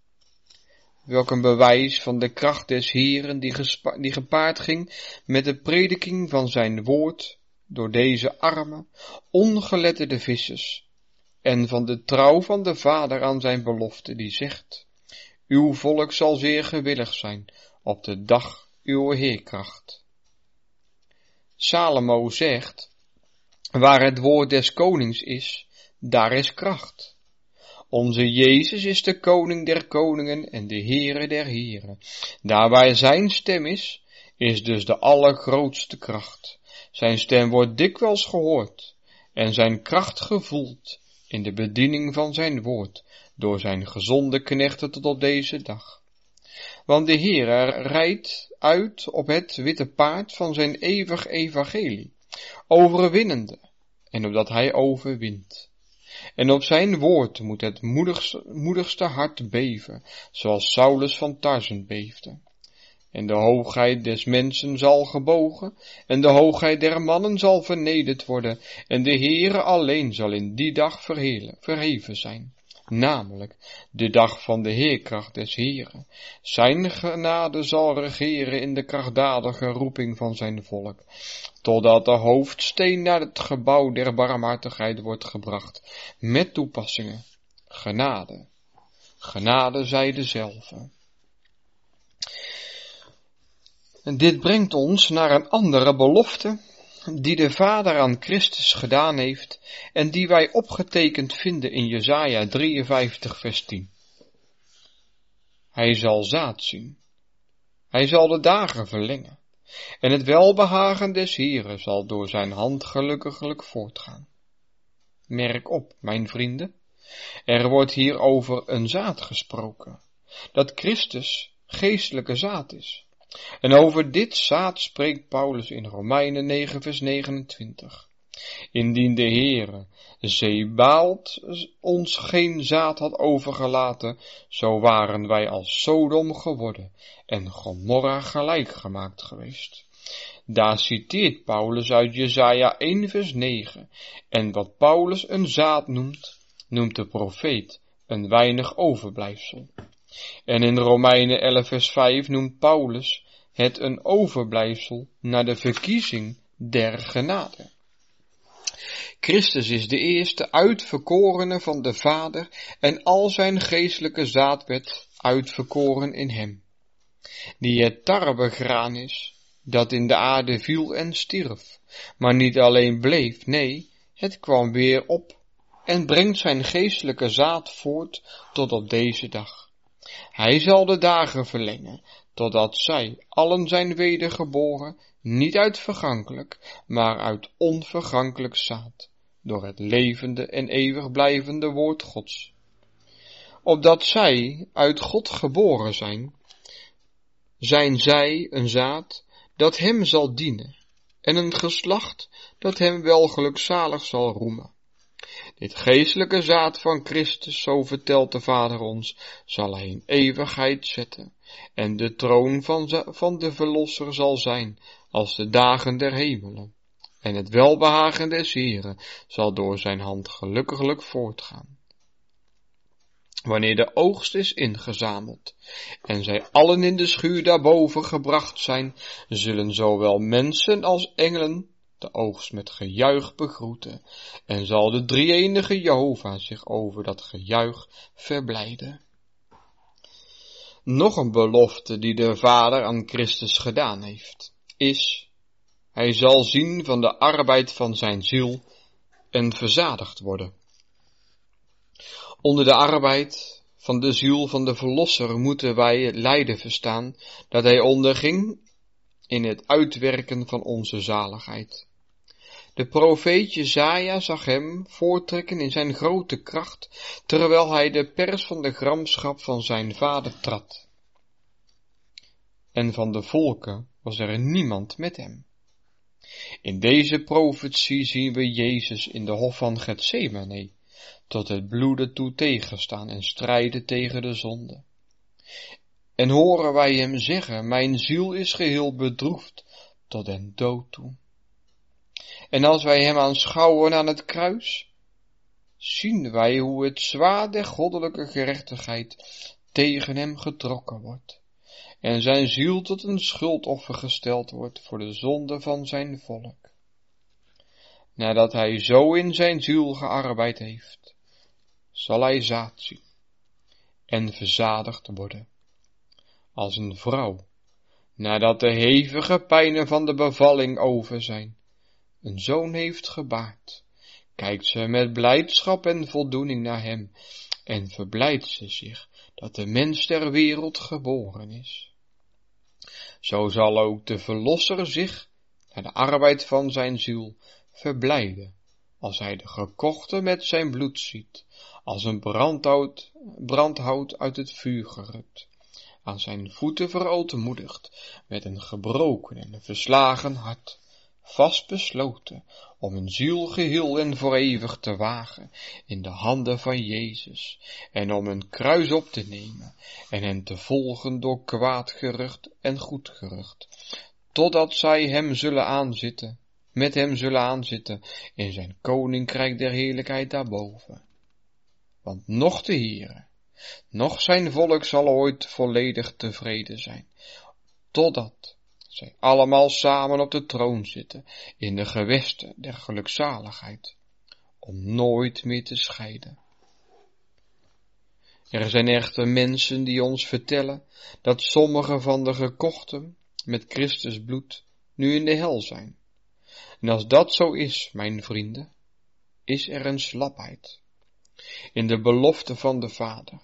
Welk een bewijs van de kracht des Heeren die gepaard ging met de prediking van zijn woord door deze arme, ongeletterde vissers, en van de trouw van de Vader aan zijn belofte die zegt, uw volk zal zeer gewillig zijn op de dag uw heerkracht. Salomo zegt, waar het woord des konings is, daar is kracht. Onze Jezus is de koning der koningen en de Heere der heren. Daar waar zijn stem is dus de allergrootste kracht. Zijn stem wordt dikwijls gehoord en zijn kracht gevoeld in de bediening van zijn woord door zijn gezonde knechten tot op deze dag. Want de Heere rijdt uit op het witte paard van zijn eeuwig evangelie, overwinnende, en opdat hij overwint. En op zijn woord moet het moedigste hart beven, zoals Saulus van Tarsen beefde. En de hoogheid des mensen zal gebogen, en de hoogheid der mannen zal vernederd worden, en de Heere alleen zal in die dag verheven zijn. Namelijk de dag van de heerkracht des Heeren. Zijn genade zal regeren in de krachtdadige roeping van zijn volk, totdat de hoofdsteen naar het gebouw der barmhartigheid wordt gebracht, met toepassingen. Genade, genade zij dezelfde. En dit brengt ons naar een andere belofte die de Vader aan Christus gedaan heeft en die wij opgetekend vinden in Jesaja 53 vers 10. Hij zal zaad zien. Hij zal de dagen verlengen. En het welbehagen des Heren zal door zijn hand gelukkiglijk voortgaan. Merk op, mijn vrienden. Er wordt hier over een zaad gesproken. Dat Christus geestelijke zaad is. En over dit zaad spreekt Paulus in Romeinen 9 vers 29. Indien de Heere Zebaalt ons geen zaad had overgelaten, zo waren wij als Sodom geworden en Gomorra gelijk gemaakt geweest. Daar citeert Paulus uit Jesaja 1 vers 9. En wat Paulus een zaad noemt, noemt de profeet een weinig overblijfsel. En in Romeinen 11 vers 5 noemt Paulus het een overblijfsel naar de verkiezing der genade. Christus is de eerste uitverkorene van de Vader en al zijn geestelijke zaad werd uitverkoren in hem, die het tarwegraan is, dat in de aarde viel en stierf, maar niet alleen bleef, nee, het kwam weer op en brengt zijn geestelijke zaad voort tot op deze dag. Hij zal de dagen verlengen, totdat zij allen zijn wedergeboren, niet uit vergankelijk, maar uit onvergankelijk zaad, door het levende en eeuwig blijvende woord Gods. Opdat zij uit God geboren zijn zij een zaad dat hem zal dienen, en een geslacht dat hem wel gelukzalig zal roemen. Dit geestelijke zaad van Christus, zo vertelt de Vader ons, zal hij in eeuwigheid zetten, en de troon van de Verlosser zal zijn, als de dagen der hemelen. En het welbehagen des Heren zal door zijn hand gelukkiglijk voortgaan. Wanneer de oogst is ingezameld, en zij allen in de schuur daarboven gebracht zijn, zullen zowel mensen als engelen de oogst met gejuich begroeten, en zal de drie-enige Jehovah zich over dat gejuich verblijden. Nog een belofte die de Vader aan Christus gedaan heeft, is: hij zal zien van de arbeid van zijn ziel en verzadigd worden. Onder de arbeid van de ziel van de Verlosser moeten wij het lijden verstaan dat hij onderging in het uitwerken van onze zaligheid. De profeet Jesaja zag hem voortrekken in zijn grote kracht, terwijl hij de pers van de gramschap van zijn vader trad. En van de volken was er niemand met hem. In deze profetie zien we Jezus in de hof van Getsemane tot het bloeden toe tegenstaan en strijden tegen de zonde. En horen wij hem zeggen: mijn ziel is geheel bedroefd tot den dood toe. En als wij hem aanschouwen aan het kruis, zien wij hoe het zwaard der goddelijke gerechtigheid tegen hem getrokken wordt, en zijn ziel tot een schuldoffer gesteld wordt voor de zonde van zijn volk. Nadat hij zo in zijn ziel gearbeid heeft, zal hij zaad zien en verzadigd worden. Als een vrouw, nadat de hevige pijnen van de bevalling over zijn, een zoon heeft gebaard, kijkt ze met blijdschap en voldoening naar hem en verblijdt ze zich dat de mens der wereld geboren is. Zo zal ook de Verlosser zich naar de arbeid van zijn ziel verblijden, als hij de gekochte met zijn bloed ziet, als een brandhout uit het vuur gerukt, aan zijn voeten verootmoedigd, met een gebroken en een verslagen hart, vast besloten om een ziel geheel en voor eeuwig te wagen in de handen van Jezus, en om een kruis op te nemen en hen te volgen door kwaad gerucht en goed gerucht, totdat zij met hem zullen aanzitten in zijn koninkrijk der heerlijkheid daarboven. Want noch de Heere, noch zijn volk zal ooit volledig tevreden zijn, totdat zij allemaal samen op de troon zitten in de gewesten der gelukzaligheid, om nooit meer te scheiden. Er zijn echter mensen die ons vertellen dat sommige van de gekochten met Christus bloed nu in de hel zijn. En als dat zo is, mijn vrienden, is er een slapheid in de belofte van de Vader.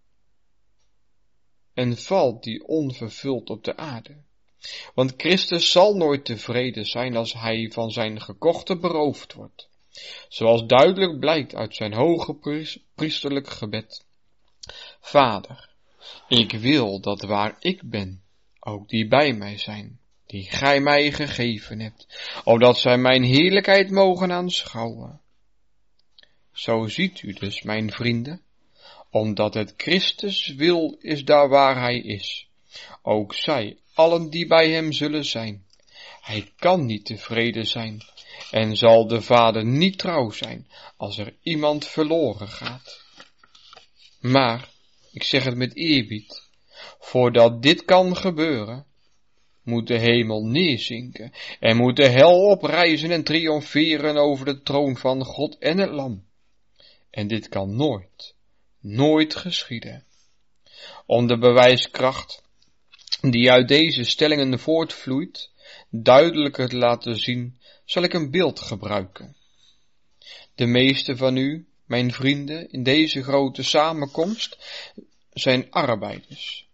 En valt die onvervuld op de aarde. Want Christus zal nooit tevreden zijn als hij van zijn gekochte beroofd wordt. Zoals duidelijk blijkt uit zijn hoge priesterlijk gebed. Vader, ik wil dat waar ik ben, ook die bij mij zijn, die gij mij gegeven hebt, opdat zij mijn heerlijkheid mogen aanschouwen. Zo ziet u dus, mijn vrienden, omdat het Christus wil is daar waar hij is, ook zij, allen die bij hem zullen zijn. Hij kan niet tevreden zijn en zal de Vader niet trouw zijn als er iemand verloren gaat. Maar, ik zeg het met eerbied, voordat dit kan gebeuren, moet de hemel neerzinken en moet de hel oprijzen en triomferen over de troon van God en het Lam. En dit kan nooit geschieden. Om de bewijskracht die uit deze stellingen voortvloeit, duidelijker te laten zien, zal ik een beeld gebruiken. De meeste van u, mijn vrienden, in deze grote samenkomst, zijn arbeiders.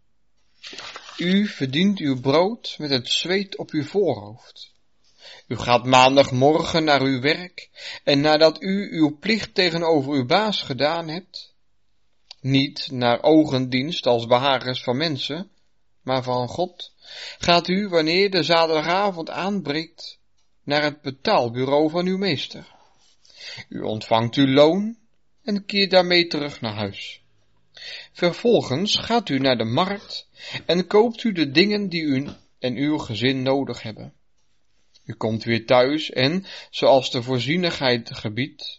U verdient uw brood met het zweet op uw voorhoofd. U gaat maandagmorgen naar uw werk en nadat u uw plicht tegenover uw baas gedaan hebt, niet naar ogendienst als behagens van mensen, maar van God, gaat u, wanneer de zaterdagavond aanbreekt, naar het betaalbureau van uw meester. U ontvangt uw loon en keert daarmee terug naar huis. Vervolgens gaat u naar de markt en koopt u de dingen die u en uw gezin nodig hebben. U komt weer thuis en, zoals de voorzienigheid gebiedt,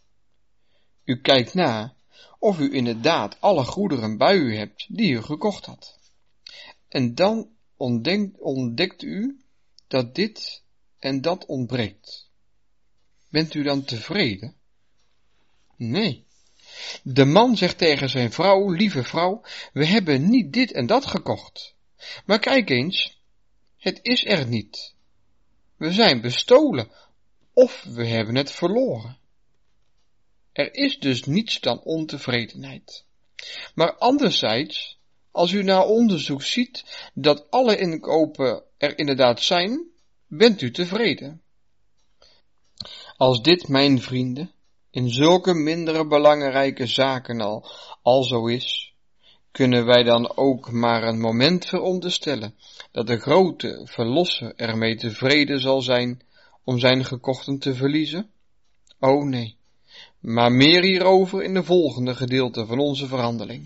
u kijkt na of u inderdaad alle goederen bij u hebt die u gekocht had. En dan ontdekt u dat dit en dat ontbreekt. Bent u dan tevreden? Nee. De man zegt tegen zijn vrouw, lieve vrouw, we hebben niet dit en dat gekocht. Maar kijk eens, het is er niet. We zijn bestolen, of we hebben het verloren. Er is dus niets dan ontevredenheid. Maar anderzijds, als u na onderzoek ziet dat alle inkopen er inderdaad zijn, bent u tevreden. Als dit, mijn vrienden, in zulke mindere belangrijke zaken al zo is, kunnen wij dan ook maar een moment veronderstellen dat de grote Verlosser ermee tevreden zal zijn om zijn gekochten te verliezen? O nee, maar meer hierover in de volgende gedeelte van onze verhandeling.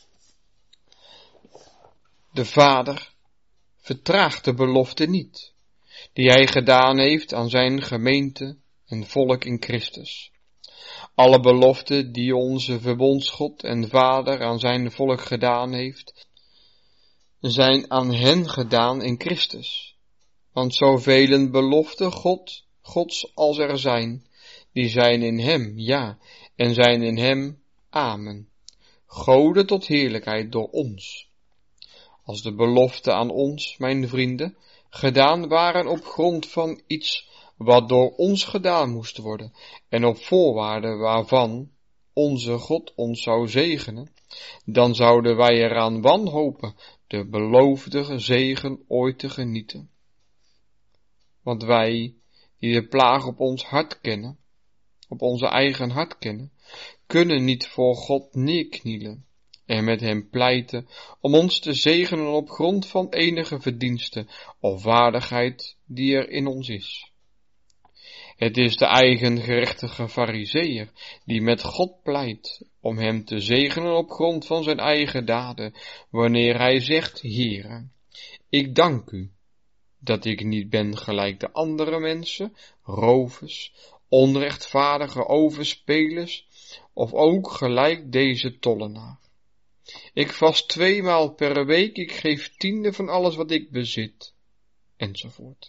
De Vader vertraagt de belofte niet, die hij gedaan heeft aan zijn gemeente en volk in Christus. Alle beloften die onze verbondsgod en Vader aan zijn volk gedaan heeft, zijn aan hen gedaan in Christus. Want zoveel beloften Gods als er zijn, die zijn in hem, ja, en zijn in hem, amen. Gode tot heerlijkheid door ons. Als de beloften aan ons, mijn vrienden, gedaan waren op grond van iets wat door ons gedaan moest worden, en op voorwaarden waarvan onze God ons zou zegenen, dan zouden wij eraan wanhopen de beloofde zegen ooit te genieten. Want wij, die de plaag op ons hart kennen, op onze eigen hart kennen, kunnen niet voor God neerknielen en met hem pleiten om ons te zegenen op grond van enige verdienste of waardigheid die er in ons is. Het is de eigengerechtige Farizeeër die met God pleit om hem te zegenen op grond van zijn eigen daden, wanneer hij zegt, Heere, ik dank u dat ik niet ben gelijk de andere mensen, rovers, onrechtvaardige overspelers, of ook gelijk deze tollenaar. Ik vast 2 maal per week, ik geef 10e van alles wat ik bezit, enzovoort.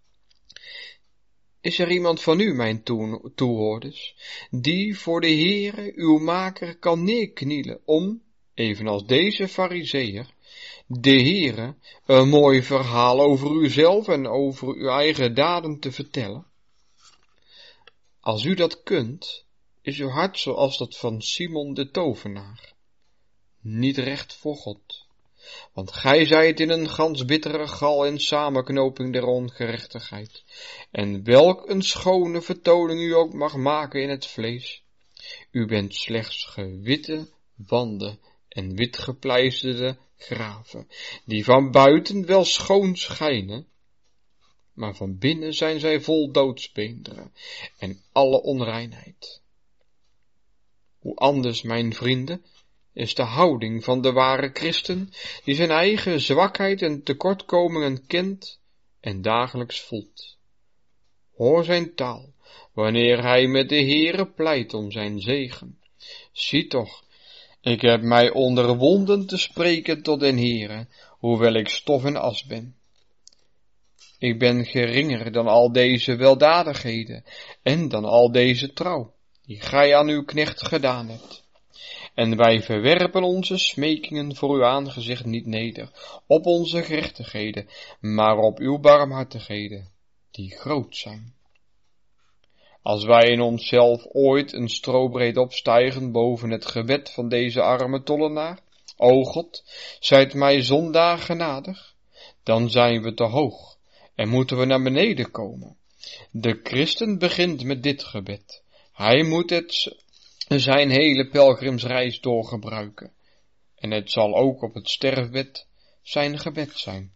Is er iemand van u, mijn toehoorders, die voor de Heere, uw maker, kan neerknielen om, evenals deze Farizeeër, de Heere een mooi verhaal over uzelf en over uw eigen daden te vertellen? Als u dat kunt, is uw hart zoals dat van Simon de tovenaar, niet recht voor God. Want gij zijt in een gans bittere gal en samenknoping der ongerechtigheid. En welk een schone vertoning u ook mag maken in het vlees, u bent slechts gewitte wanden en witgepleisterde graven, die van buiten wel schoon schijnen, maar van binnen zijn zij vol doodsbeenderen en alle onreinheid. Hoe anders, mijn vrienden, is de houding van de ware christen, die zijn eigen zwakheid en tekortkomingen kent en dagelijks voelt. Hoor zijn taal, wanneer hij met de Heere pleit om zijn zegen. Zie toch, ik heb mij onderwonden te spreken tot den Heere, hoewel ik stof en as ben. Ik ben geringer dan al deze weldadigheden en dan al deze trouw, die gij aan uw knecht gedaan hebt. En wij verwerpen onze smekingen voor uw aangezicht niet neder, op onze gerechtigheden, maar op uw barmhartigheden, die groot zijn. Als wij in onszelf ooit een strobreed opstijgen boven het gebed van deze arme tollenaar, o God, zijt mij zondaar genadig, dan zijn we te hoog en moeten we naar beneden komen. De christen begint met dit gebed. Hij moet het zijn hele pelgrimsreis doorgebruiken. En het zal ook op het sterfbed zijn gebed zijn.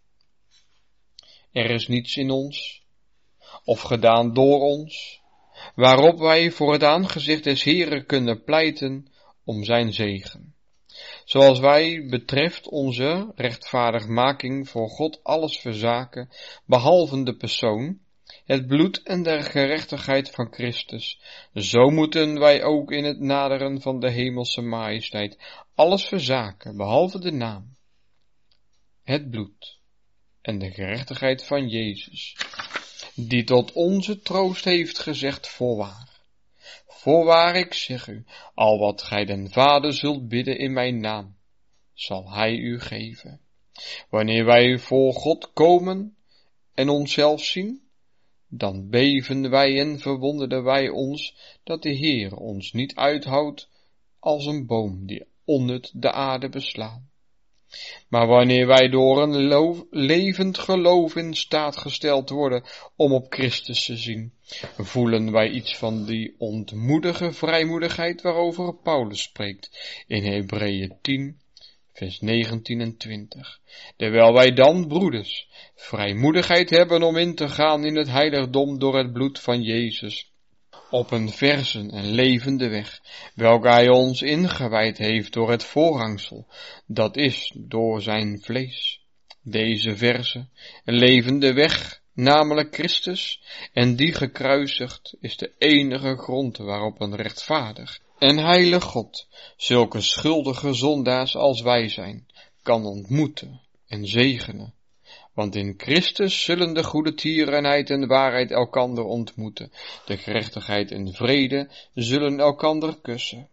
Er is niets in ons, of gedaan door ons, waarop wij voor het aangezicht des Heeren kunnen pleiten om zijn zegen. Zoals wij betreft onze rechtvaardigmaking voor God alles verzaken, behalve de persoon, het bloed en de gerechtigheid van Christus, zo moeten wij ook in het naderen van de hemelse majesteit alles verzaken, behalve de naam, het bloed en de gerechtigheid van Jezus, die tot onze troost heeft gezegd: voorwaar, voorwaar, ik zeg u, al wat gij den Vader zult bidden in mijn naam, zal hij u geven. Wanneer wij voor God komen en onszelf zien, dan beven wij en verwonderen wij ons dat de Heer ons niet uithoudt als een boom die onnut de aarde beslaat. Maar wanneer wij door een levend geloof in staat gesteld worden om op Christus te zien, voelen wij iets van die ontmoedige vrijmoedigheid waarover Paulus spreekt in Hebreeën 10, vers 19 en 20. Terwijl wij dan, broeders, vrijmoedigheid hebben om in te gaan in het heiligdom door het bloed van Jezus, op een verse en levende weg, welke hij ons ingewijd heeft door het voorhangsel, dat is door zijn vlees. Deze verse en levende weg, namelijk Christus, en die gekruisigd, is de enige grond waarop een rechtvaardig en heilig God zulke schuldige zondaars als wij zijn, kan ontmoeten en zegenen. Want in Christus zullen de goede tierenheid en waarheid elkander ontmoeten. De gerechtigheid en vrede zullen elkander kussen.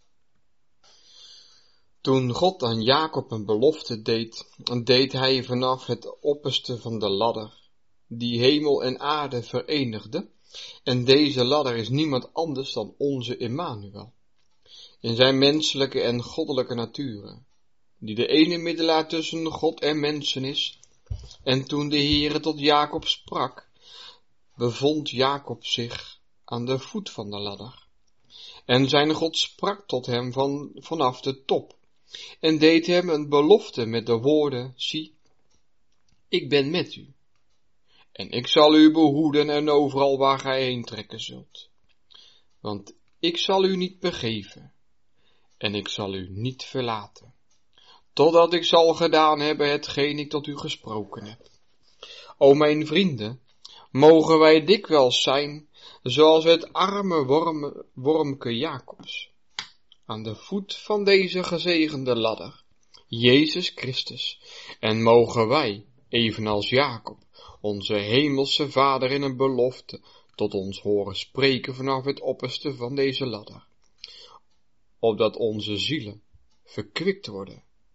Toen God aan Jacob een belofte deed hij vanaf het opperste van de ladder, die hemel en aarde verenigde. En deze ladder is niemand anders dan onze Immanuel, in zijn menselijke en goddelijke nature, die de ene middelaar tussen God en mensen is. En toen de Heere tot Jacob sprak, bevond Jacob zich aan de voet van de ladder. En zijn God sprak tot hem vanaf de top, en deed hem een belofte met de woorden: zie, ik ben met u, en ik zal u behoeden en overal waar gij heen trekken zult. Want ik zal u niet begeven, en ik zal u niet verlaten, totdat ik zal gedaan hebben hetgeen ik tot u gesproken heb. O mijn vrienden, mogen wij dikwijls zijn, zoals het arme wormke Jacobs, aan de voet van deze gezegende ladder, Jezus Christus, en mogen wij, evenals Jacob, onze hemelse Vader in een belofte, tot ons horen spreken vanaf het opperste van deze ladder, opdat onze zielen verkwikt worden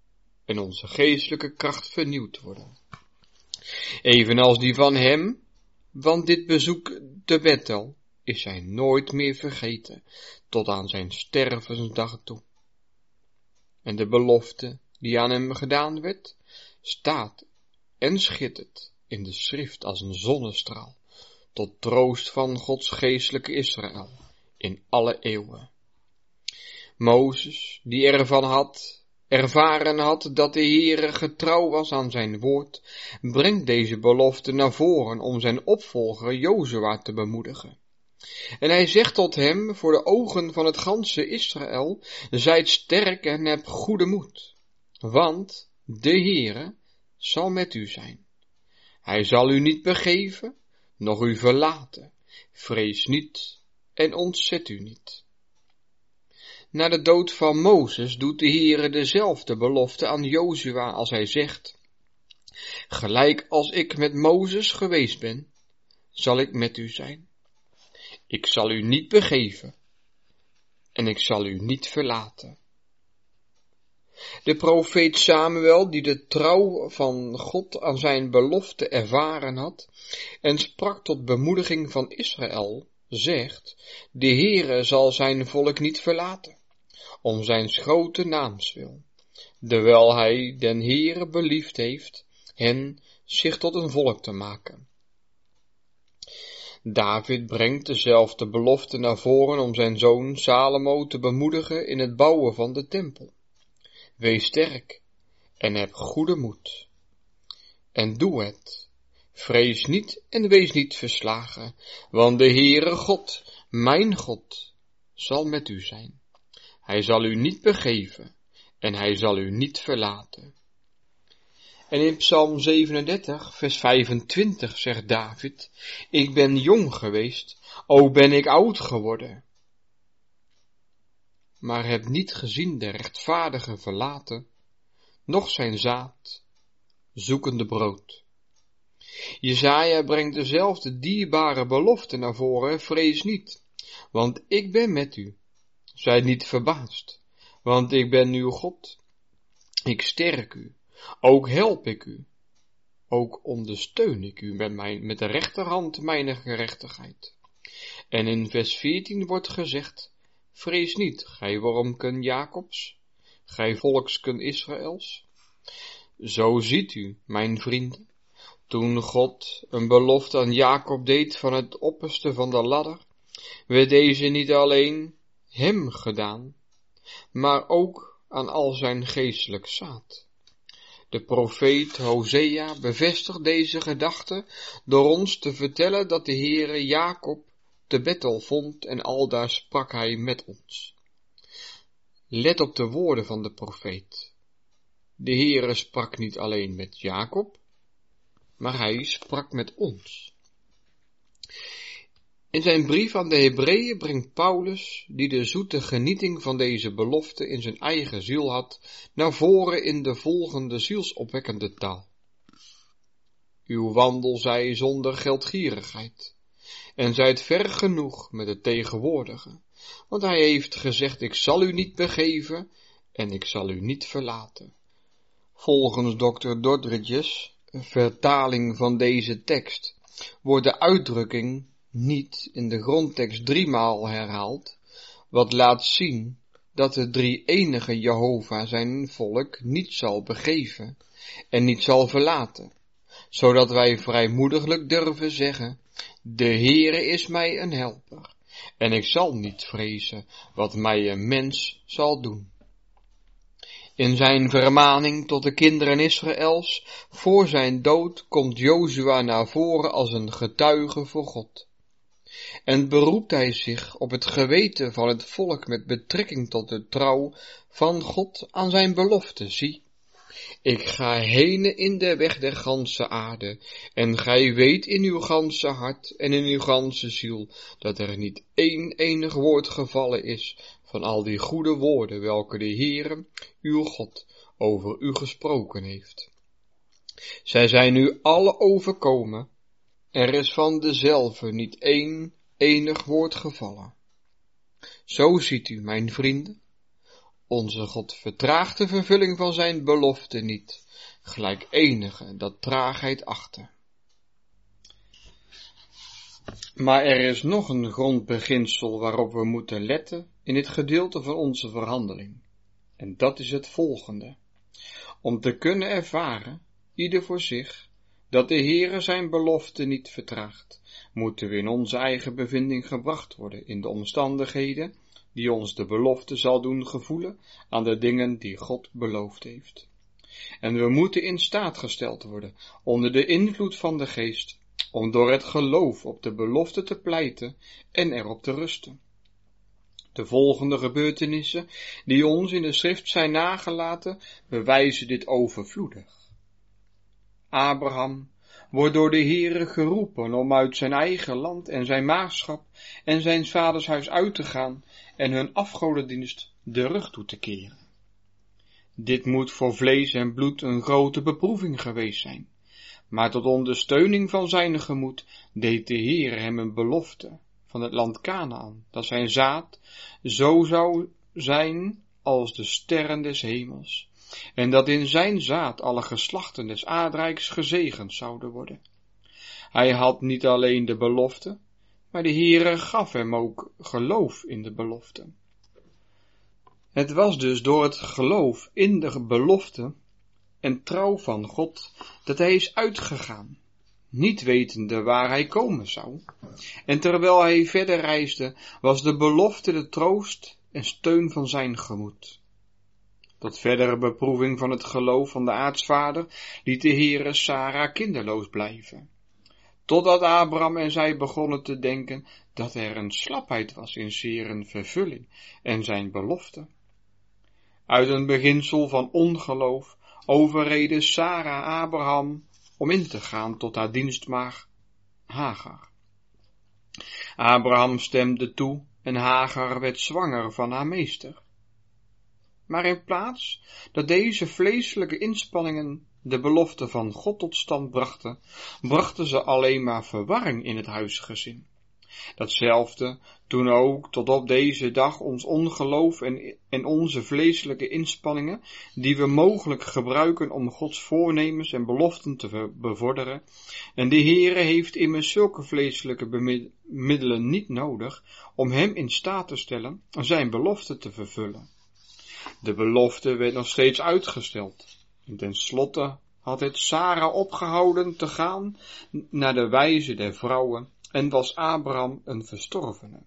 en onze geestelijke kracht vernieuwd worden. Evenals die van hem, want dit bezoek te Bethel is hij nooit meer vergeten, tot aan zijn stervensdag toe. En de belofte die aan hem gedaan werd, staat en schittert in de schrift als een zonnestraal, tot troost van Gods geestelijke Israël in alle eeuwen. Mozes, die ervaren had dat de Heere getrouw was aan zijn woord, brengt deze belofte naar voren om zijn opvolger Jozua te bemoedigen. En hij zegt tot hem voor de ogen van het ganse Israël, zijt sterk en heb goede moed, want de Heere zal met u zijn. Hij zal u niet begeven, noch u verlaten. Vrees niet en ontzet u niet. Na de dood van Mozes doet de Heere dezelfde belofte aan Jozua als hij zegt, gelijk als ik met Mozes geweest ben, zal ik met u zijn. Ik zal u niet begeven en ik zal u niet verlaten. De profeet Samuel, die de trouw van God aan zijn belofte ervaren had en sprak tot bemoediging van Israël, zegt, de Heere zal zijn volk niet verlaten, om zijn grote naams wil, dewijl hij den Heere beliefd heeft, hen zich tot een volk te maken. David brengt dezelfde belofte naar voren om zijn zoon Salomo te bemoedigen in het bouwen van de tempel. Wees sterk en heb goede moed. En doe het. Vrees niet en wees niet verslagen, want de Heere God, mijn God, zal met u zijn. Hij zal u niet begeven en hij zal u niet verlaten. En in Psalm 37, vers 25 zegt David, ik ben jong geweest, o ben ik oud geworden. Maar heb niet gezien de rechtvaardige verlaten, noch zijn zaad, zoekende brood. Jesaja brengt dezelfde dierbare belofte naar voren, vrees niet, want ik ben met u. Zij niet verbaasd, want ik ben uw God. Ik sterk u, ook help ik u, ook ondersteun ik u met de rechterhand mijn gerechtigheid. En in vers 14 wordt gezegd, vrees niet, gij wormken Jacobs, gij volksken Israëls. Zo ziet u, mijn vrienden, toen God een belofte aan Jacob deed van het opperste van de ladder, werd deze niet alleen hem gedaan, maar ook aan al zijn geestelijk zaad. De profeet Hosea bevestigt deze gedachte door ons te vertellen dat de Heere Jacob te Bethel vond en aldaar sprak hij met ons. Let op de woorden van de profeet. De Heere sprak niet alleen met Jacob, maar hij sprak met ons. In zijn brief aan de Hebreeën brengt Paulus, die de zoete genieting van deze belofte in zijn eigen ziel had, naar voren in de volgende zielsopwekkende taal. Uw wandel zij zonder geldgierigheid, en zijt ver genoeg met het tegenwoordige, want hij heeft gezegd, ik zal u niet begeven en ik zal u niet verlaten. Volgens Dr. Doddridge's vertaling van deze tekst wordt de uitdrukking niet in de grondtekst 3 maal herhaald, wat laat zien dat de drie-enige Jehovah zijn volk niet zal begeven en niet zal verlaten, zodat wij vrijmoediglijk durven zeggen, de Heere is mij een helper, en ik zal niet vrezen wat mij een mens zal doen. In zijn vermaning tot de kinderen Israëls, voor zijn dood, komt Jozua naar voren als een getuige voor God. En beroept hij zich op het geweten van het volk met betrekking tot de trouw van God aan zijn belofte. Zie, ik ga heen in de weg der ganse aarde, en gij weet in uw ganse hart en in uw ganse ziel, dat er niet één enig woord gevallen is van al die goede woorden, welke de Heere, uw God, over u gesproken heeft. Zij zijn u alle overkomen, er is van dezelve niet enig woord gevallen. Zo ziet u, mijn vrienden, Onze God vertraagt de vervulling van zijn belofte niet, gelijk enige dat traagheid achten. Maar er is nog een grondbeginsel waarop we moeten letten in dit gedeelte van onze verhandeling. En dat is het volgende. Om te kunnen ervaren, ieder voor zich, dat de Heere zijn belofte niet vertraagt, moeten we in onze eigen bevinding gebracht worden in de omstandigheden die ons de belofte zal doen gevoelen aan de dingen die God beloofd heeft. En we moeten in staat gesteld worden, onder de invloed van de Geest, om door het geloof op de belofte te pleiten en erop te rusten. De volgende gebeurtenissen, die ons in de schrift zijn nagelaten, bewijzen dit overvloedig. Abraham wordt door de Heere geroepen om uit zijn eigen land en zijn maagschap en zijn vaders huis uit te gaan en hun afgodendienst de rug toe te keren. Dit moet voor vlees en bloed een grote beproeving geweest zijn, maar tot ondersteuning van zijn gemoed deed de Heere hem een belofte van het land Kanaan, dat zijn zaad zo zou zijn als de sterren des hemels, en dat in zijn zaad alle geslachten des aardrijks gezegend zouden worden. Hij had niet alleen de belofte, maar de Heere gaf hem ook geloof in de belofte. Het was dus door het geloof in de belofte en trouw van God dat hij is uitgegaan, niet wetende waar hij komen zou. En terwijl hij verder reisde, was de belofte de troost en steun van zijn gemoed. Tot verdere beproeving van het geloof van de aartsvader liet de Heere Sara kinderloos blijven, totdat Abraham en zij begonnen te denken dat er een slapheid was in zijn vervulling en zijn belofte. Uit een beginsel van ongeloof overreden Sara Abraham om in te gaan tot haar dienstmaagd Hagar. Abraham stemde toe en Hagar werd zwanger van haar meester. Maar in plaats dat deze vleeselijke inspanningen de belofte van God tot stand brachten ze alleen maar verwarring in het huisgezin. Datzelfde toen ook tot op deze dag ons ongeloof en onze vleeselijke inspanningen, die we mogelijk gebruiken om Gods voornemens en beloften te bevorderen. En de Heere heeft immers zulke vleeselijke middelen niet nodig om hem in staat te stellen zijn belofte te vervullen. De belofte werd nog steeds uitgesteld. En tenslotte had het Sara opgehouden te gaan naar de wijze der vrouwen en was Abraham een verstorvene.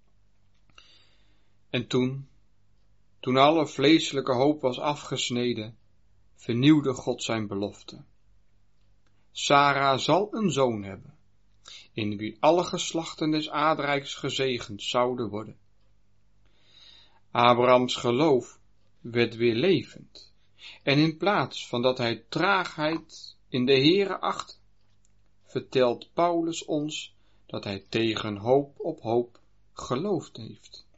En toen alle vleeselijke hoop was afgesneden, vernieuwde God zijn belofte. Sara zal een zoon hebben, in wie alle geslachten des aardrijks gezegend zouden worden. Abrahams geloof werd weer levend, en in plaats van dat hij traagheid in de Heere acht, vertelt Paulus ons dat hij tegen hoop op hoop geloofd heeft.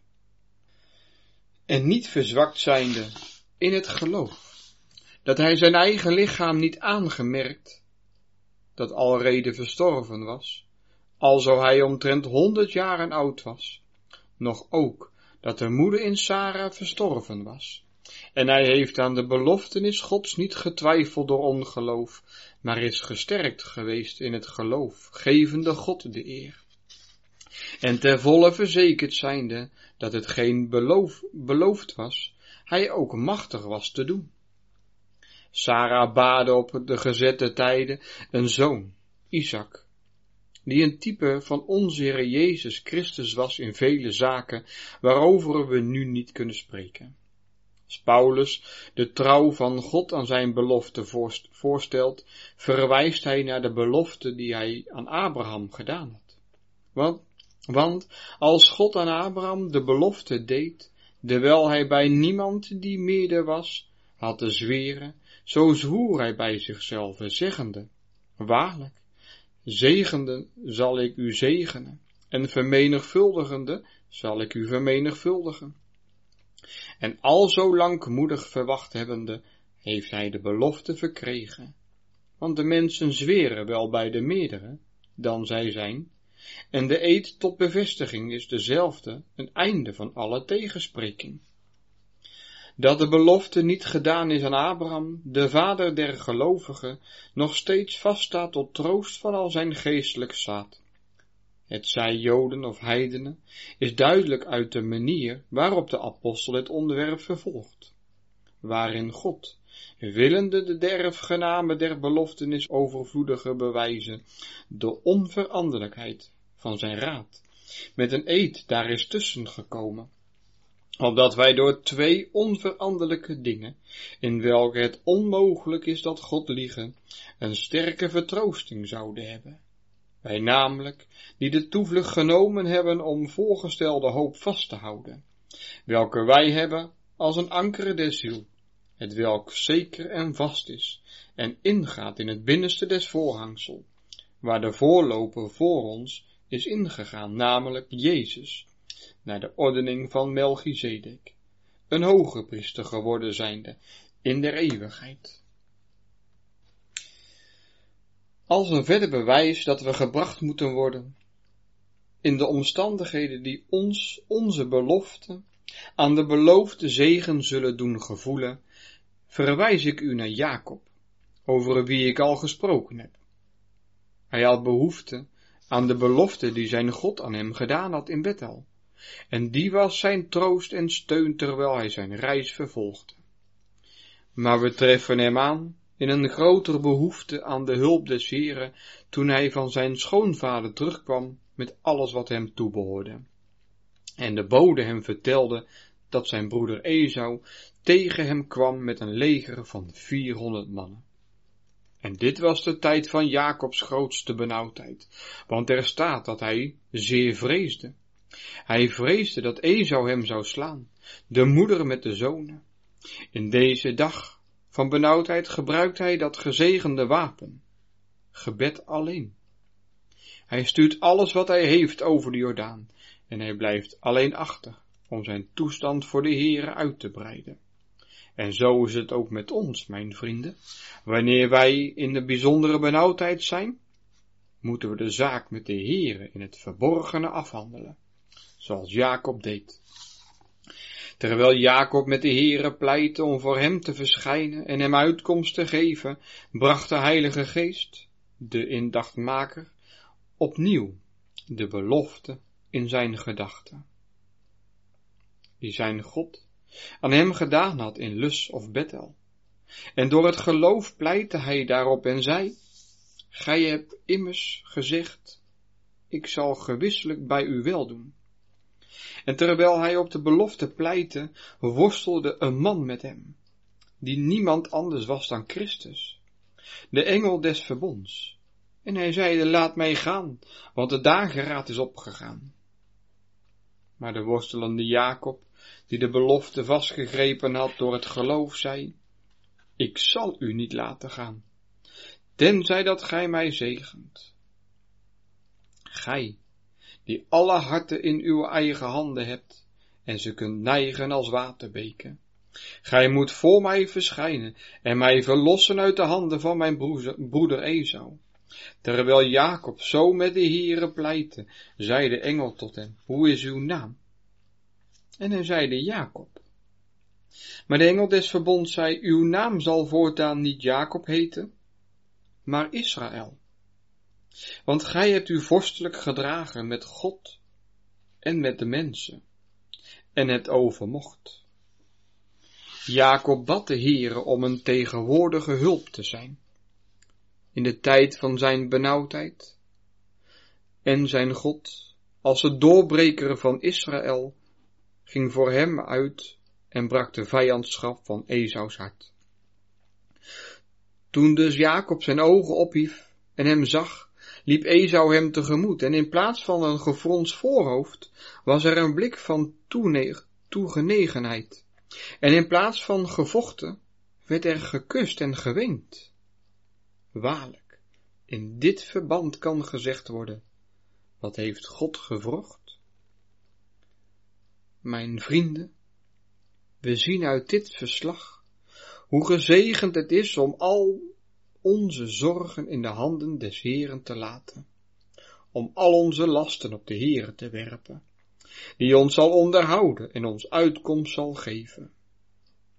En niet verzwakt zijnde in het geloof, dat hij zijn eigen lichaam niet aangemerkt, dat alrede verstorven was, alzo hij omtrent 100 jaren oud was, nog ook dat de moeder in Sara verstorven was. En hij heeft aan de beloftenis Gods niet getwijfeld door ongeloof, maar is gesterkt geweest in het geloof, gevende God de eer. En ter volle verzekerd zijnde dat hetgeen beloofd was, hij ook machtig was te doen. Sara baarde op de gezette tijden een zoon, Isaac, die een type van onze Heere Jezus Christus was in vele zaken, waarover we nu niet kunnen spreken. Als Paulus de trouw van God aan zijn belofte voorstelt, verwijst hij naar de belofte die hij aan Abraham gedaan had. Want als God aan Abraham de belofte deed, terwijl hij bij niemand die meerder was, had te zweren, zo zwoer hij bij zichzelf, zeggende, waarlijk, zegende zal ik u zegenen, en vermenigvuldigende zal ik u vermenigvuldigen. En al zo langmoedig verwacht hebbende, heeft hij de belofte verkregen. Want de mensen zweren wel bij de meerdere, dan zij zijn, en de eed tot bevestiging is dezelfde, een einde van alle tegenspreking. dat de belofte niet gedaan is aan Abraham, de vader der gelovigen, nog steeds vaststaat tot troost van al zijn geestelijk zaad. Het zij Joden of heidenen, is duidelijk uit de manier waarop de apostel het onderwerp vervolgt, waarin God, willende de erfgename der beloftenis overvloediger bewijzen, de onveranderlijkheid van zijn raad, met een eed daar is tussen gekomen, opdat wij door twee onveranderlijke dingen, in welke het onmogelijk is dat God liegen, een sterke vertroosting zouden hebben. Wij namelijk, die de toevlucht genomen hebben om voorgestelde hoop vast te houden, welke wij hebben als een anker der ziel, het welk zeker en vast is, en ingaat in het binnenste des voorhangsel, waar de voorloper voor ons is ingegaan, namelijk Jezus, naar de ordening van Melchizedek, een hoge priester geworden zijnde in der eeuwigheid. Als een verder bewijs dat we gebracht moeten worden in de omstandigheden die ons onze belofte aan de beloofde zegen zullen doen gevoelen, verwijs ik u naar Jacob, over wie ik al gesproken heb. Hij had behoefte aan de belofte die zijn God aan hem gedaan had in Bethel, en die was zijn troost en steun terwijl hij zijn reis vervolgde. Maar we treffen hem aan in een grotere behoefte aan de hulp des Heren, toen hij van zijn schoonvader terugkwam met alles wat hem toebehoorde. En de bode hem vertelde dat zijn broeder Esau tegen hem kwam met een leger van 400 mannen. En dit was de tijd van Jacobs grootste benauwdheid, want er staat dat hij zeer vreesde. Hij vreesde dat Esau hem zou slaan, de moeder met de zonen. In deze dag van benauwdheid gebruikt hij dat gezegende wapen, gebed alleen. Hij stuurt alles wat hij heeft over de Jordaan, en hij blijft alleen achter, om zijn toestand voor de Heere uit te breiden. En zo is het ook met ons, mijn vrienden. Wanneer wij in de bijzondere benauwdheid zijn, moeten we de zaak met de Heere in het verborgene afhandelen, zoals Jacob deed. Terwijl Jacob met de Heere pleitte om voor hem te verschijnen en hem uitkomst te geven, bracht de Heilige Geest, de indachtmaker, opnieuw de belofte in zijn gedachten, die zijn God aan hem gedaan had in Lus of Bethel. En door het geloof pleitte hij daarop en zei: Gij hebt immers gezegd, ik zal gewisselijk bij u weldoen. En terwijl hij op de belofte pleitte, worstelde een man met hem, die niemand anders was dan Christus, de engel des verbonds. En hij zeide: Laat mij gaan, want de dageraad is opgegaan. Maar de worstelende Jacob, die de belofte vastgegrepen had door het geloof, zei: Ik zal u niet laten gaan, tenzij dat gij mij zegent. Gij, die alle harten in uw eigen handen hebt, en ze kunt neigen als waterbeken. Gij moet voor mij verschijnen, en mij verlossen uit de handen van mijn broeder Esau. Terwijl Jacob zo met de Heere pleitte, zei de engel tot hem: Hoe is uw naam? En hij zeide: Jacob. Maar de engel des verbonds zei: Uw naam zal voortaan niet Jacob heten, maar Israël. Want gij hebt u vorstelijk gedragen met God en met de mensen, en het overmocht. Jacob bad de Heere om een tegenwoordige hulp te zijn, in de tijd van zijn benauwdheid, en zijn God, als de doorbreker van Israël, ging voor hem uit en brak de vijandschap van Esaus hart. Toen dus Jacob zijn ogen ophief en hem zag, liep Esau hem tegemoet, en in plaats van een gefronst voorhoofd was er een blik van toegenegenheid, en in plaats van gevochten werd er gekust en gewenkt. Waarlijk, in dit verband kan gezegd worden: wat heeft God gewrocht? Mijn vrienden, we zien uit dit verslag hoe gezegend het is om al onze zorgen in de handen des Heeren te laten, om al onze lasten op de Heere te werpen, die ons zal onderhouden en ons uitkomst zal geven.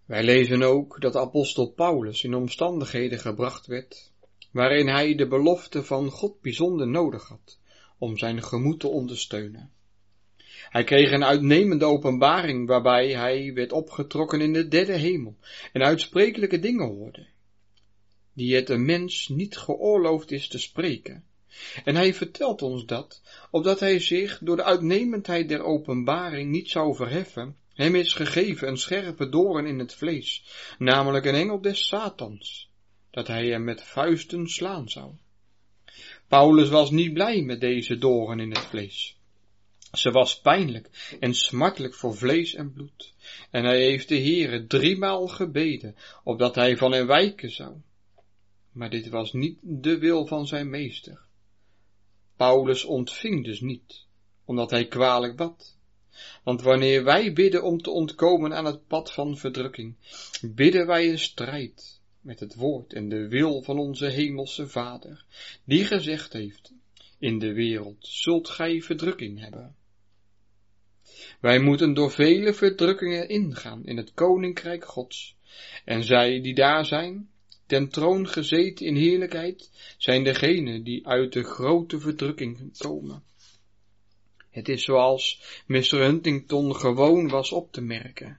Wij lezen ook dat de apostel Paulus in omstandigheden gebracht werd, waarin hij de belofte van God bijzonder nodig had, om zijn gemoed te ondersteunen. Hij kreeg een uitnemende openbaring, waarbij hij werd opgetrokken in de derde hemel, en uitsprekelijke dingen hoorde, die het een mens niet geoorloofd is te spreken. En hij vertelt ons dat, opdat hij zich door de uitnemendheid der openbaring niet zou verheffen, hem is gegeven een scherpe doorn in het vlees, namelijk een engel des Satans, dat hij hem met vuisten slaan zou. Paulus was niet blij met deze doorn in het vlees. Ze was pijnlijk en smartelijk voor vlees en bloed, en hij heeft de Heere 3 maal gebeden, opdat hij van hem wijken zou. Maar dit was niet de wil van zijn meester. Paulus ontving dus niet, omdat hij kwalijk bad. Want wanneer wij bidden om te ontkomen aan het pad van verdrukking, bidden wij in strijd met het woord en de wil van onze hemelse Vader, die gezegd heeft, in de wereld zult gij verdrukking hebben. Wij moeten door vele verdrukkingen ingaan in het koninkrijk Gods, en zij die daar zijn, ten troon gezeten in heerlijkheid, zijn degenen die uit de grote verdrukking komen. Het is zoals Mr. Huntington gewoon was op te merken.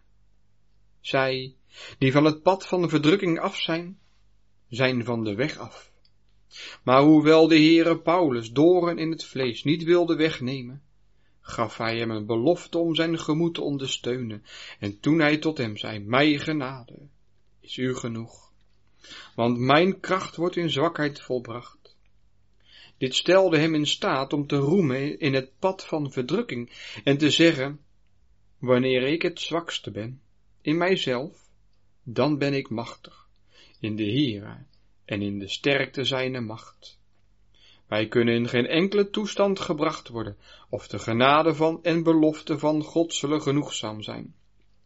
Zij, die van het pad van de verdrukking af zijn, zijn van de weg af. Maar hoewel de Heere Paulus doorn in het vlees niet wilde wegnemen, gaf hij hem een belofte om zijn gemoed te ondersteunen, en toen hij tot hem zei, mij genade is u genoeg, want mijn kracht wordt in zwakheid volbracht. Dit stelde hem in staat om te roemen in het pad van verdrukking en te zeggen, wanneer ik het zwakste ben, in mijzelf, dan ben ik machtig, in de Heere en in de sterkte zijner macht. Wij kunnen in geen enkele toestand gebracht worden, of de genade van en belofte van God zullen genoegzaam zijn,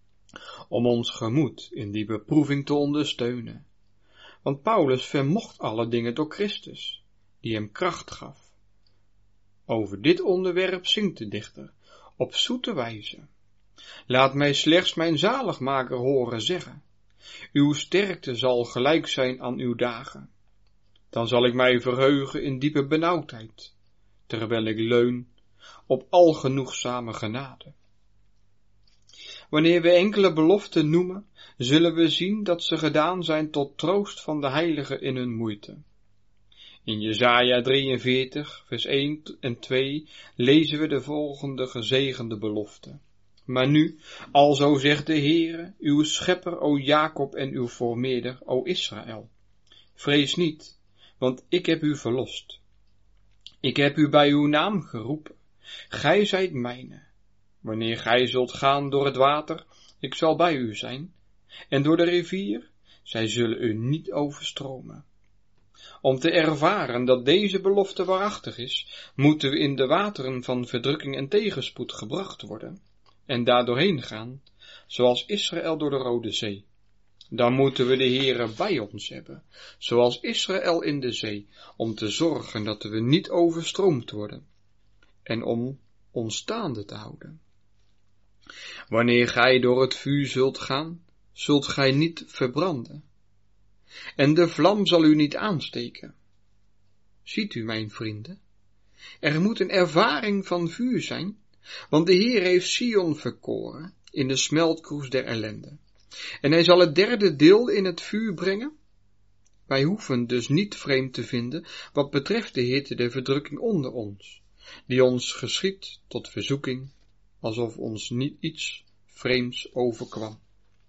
om ons gemoed in die beproeving te ondersteunen. Want Paulus vermocht alle dingen door Christus, die hem kracht gaf. Over dit onderwerp zingt de dichter, op zoete wijze. Laat mij slechts mijn zaligmaker horen zeggen, uw sterkte zal gelijk zijn aan uw dagen. Dan zal ik mij verheugen in diepe benauwdheid, terwijl ik leun op algenoegzame genade. Wanneer we enkele beloften noemen, zullen we zien dat ze gedaan zijn tot troost van de heiligen in hun moeite. In Jesaja 43, vers 1 en 2 lezen we de volgende gezegende belofte. Maar nu, alzo zegt de Heere, uw schepper, o Jacob, en uw formeerder, o Israël. Vrees niet, want ik heb u verlost. Ik heb u bij uw naam geroepen. Gij zijt mijne. Wanneer gij zult gaan door het water, ik zal bij u zijn. En door de rivier, zij zullen u niet overstromen. Om te ervaren dat deze belofte waarachtig is, moeten we in de wateren van verdrukking en tegenspoed gebracht worden, en daar doorheen gaan, zoals Israël door de Rode Zee. Dan moeten we de Heere bij ons hebben, zoals Israël in de zee, om te zorgen dat we niet overstroomd worden, en om ons staande te houden. Wanneer gij door het vuur zult gaan, zult gij niet verbranden, en de vlam zal u niet aansteken. Ziet u, mijn vrienden, er moet een ervaring van vuur zijn, want de Heer heeft Sion verkoren in de smeltkroes der ellende. En hij zal het 3e deel in het vuur brengen. Wij hoeven dus niet vreemd te vinden wat betreft de hitte der verdrukking onder ons, die ons geschiet tot verzoeking, alsof ons niet iets vreemds overkwam.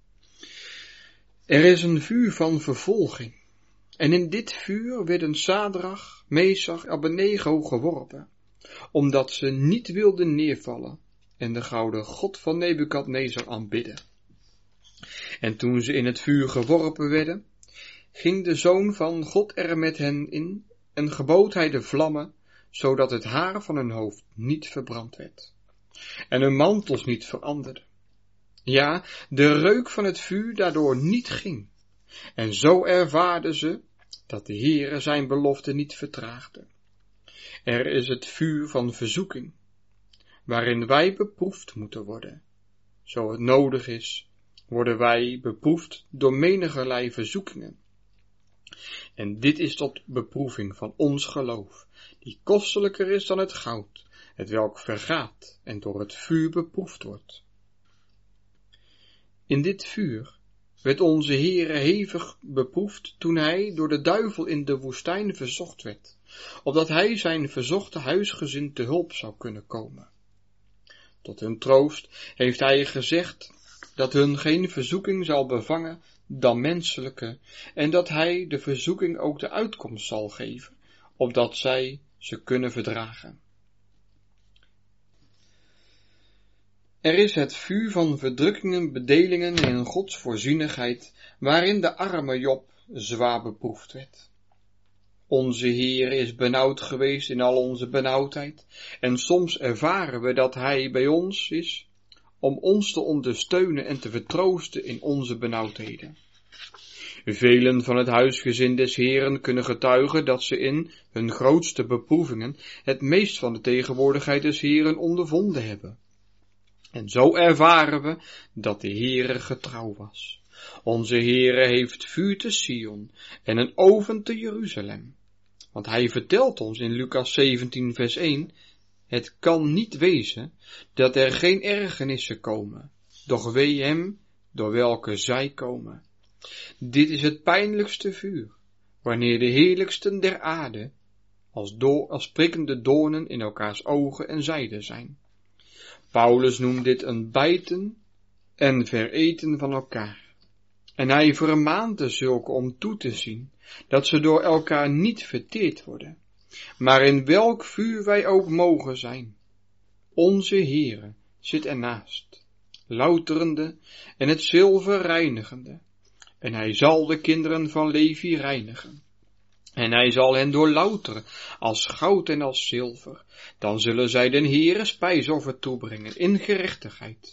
Er is een vuur van vervolging, en in dit vuur werden Sadrach, Mesach en Abednego geworpen, omdat ze niet wilden neervallen en de gouden God van Nebukadnezar aanbidden. En toen ze in het vuur geworpen werden, ging de Zoon van God er met hen in en gebood hij de vlammen, zodat het haar van hun hoofd niet verbrand werd en hun mantels niet veranderden. Ja, de reuk van het vuur daardoor niet ging. En zo ervaarden ze dat de Heere zijn belofte niet vertraagde. Er is het vuur van verzoeking, waarin wij beproefd moeten worden, zo het nodig is, worden wij beproefd door menigerlei verzoekingen. En dit is tot beproeving van ons geloof, die kostelijker is dan het goud, hetwelk vergaat en door het vuur beproefd wordt. In dit vuur werd onze Heere hevig beproefd toen hij door de duivel in de woestijn verzocht werd, opdat hij zijn verzochte huisgezin te hulp zou kunnen komen. Tot hun troost heeft hij gezegd dat hun geen verzoeking zal bevangen dan menselijke, en dat hij de verzoeking ook de uitkomst zal geven, opdat zij ze kunnen verdragen. Er is het vuur van verdrukkingen, bedelingen en Gods voorzienigheid, waarin de arme Job zwaar beproefd werd. Onze Heer is benauwd geweest in al onze benauwdheid, en soms ervaren we dat Hij bij ons is, om ons te ondersteunen en te vertroosten in onze benauwdheden. Velen van het huisgezin des Heeren kunnen getuigen dat ze in hun grootste beproevingen het meest van de tegenwoordigheid des Heeren ondervonden hebben. En zo ervaren we dat de Heere getrouw was. Onze Heere heeft vuur te Sion en een oven te Jeruzalem. Want hij vertelt ons in Lucas 17 vers 1, het kan niet wezen dat er geen ergernissen komen, doch wee hem door welke zij komen. Dit is het pijnlijkste vuur, wanneer de heerlijksten der aarde als prikkende doornen in elkaars ogen en zijden zijn. Paulus noemt dit een bijten en vereten van elkaar. En hij vermaant de zulke om toe te zien, dat ze door elkaar niet verteerd worden, maar in welk vuur wij ook mogen zijn. Onze Heere zit ernaast, louterende en het zilver reinigende, en hij zal de kinderen van Levi reinigen. En hij zal hen doorlouteren als goud en als zilver, dan zullen zij den Heere spijsoffer toebrengen in gerechtigheid.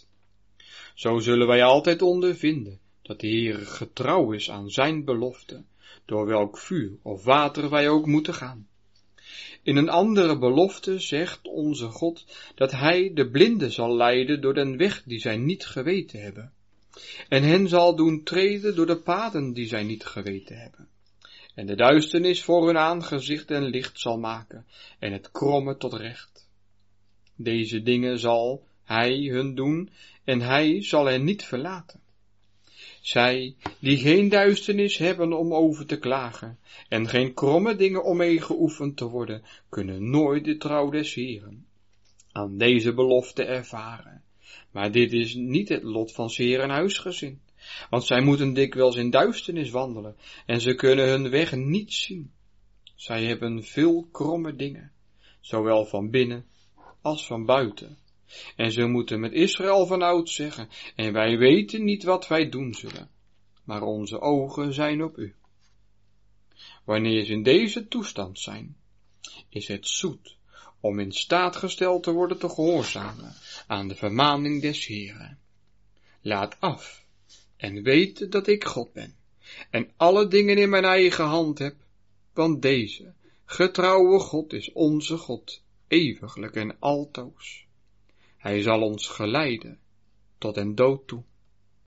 Zo zullen wij altijd ondervinden dat de Heere getrouw is aan zijn belofte, door welk vuur of water wij ook moeten gaan. In een andere belofte zegt onze God dat hij de blinden zal leiden door den weg die zij niet geweten hebben, en hen zal doen treden door de paden die zij niet geweten hebben. En de duisternis voor hun aangezicht en licht zal maken, en het kromme tot recht. Deze dingen zal hij hun doen, en hij zal hen niet verlaten. Zij, die geen duisternis hebben om over te klagen, en geen kromme dingen om mee geoefend te worden, kunnen nooit de trouw des Heeren aan deze belofte ervaren. Maar dit is niet het lot van 's Heeren huisgezin, want zij moeten dikwijls in duisternis wandelen, en ze kunnen hun weg niet zien. Zij hebben veel kromme dingen, zowel van binnen als van buiten. En ze moeten met Israël vanouds zeggen, en wij weten niet wat wij doen zullen, maar onze ogen zijn op u. Wanneer ze in deze toestand zijn, is het zoet om in staat gesteld te worden te gehoorzamen aan de vermaning des Heeren. Laat af en weet dat ik God ben, en alle dingen in mijn eigen hand heb, want deze getrouwe God is onze God, eeuwiglijk en altoos. Hij zal ons geleiden tot den dood toe.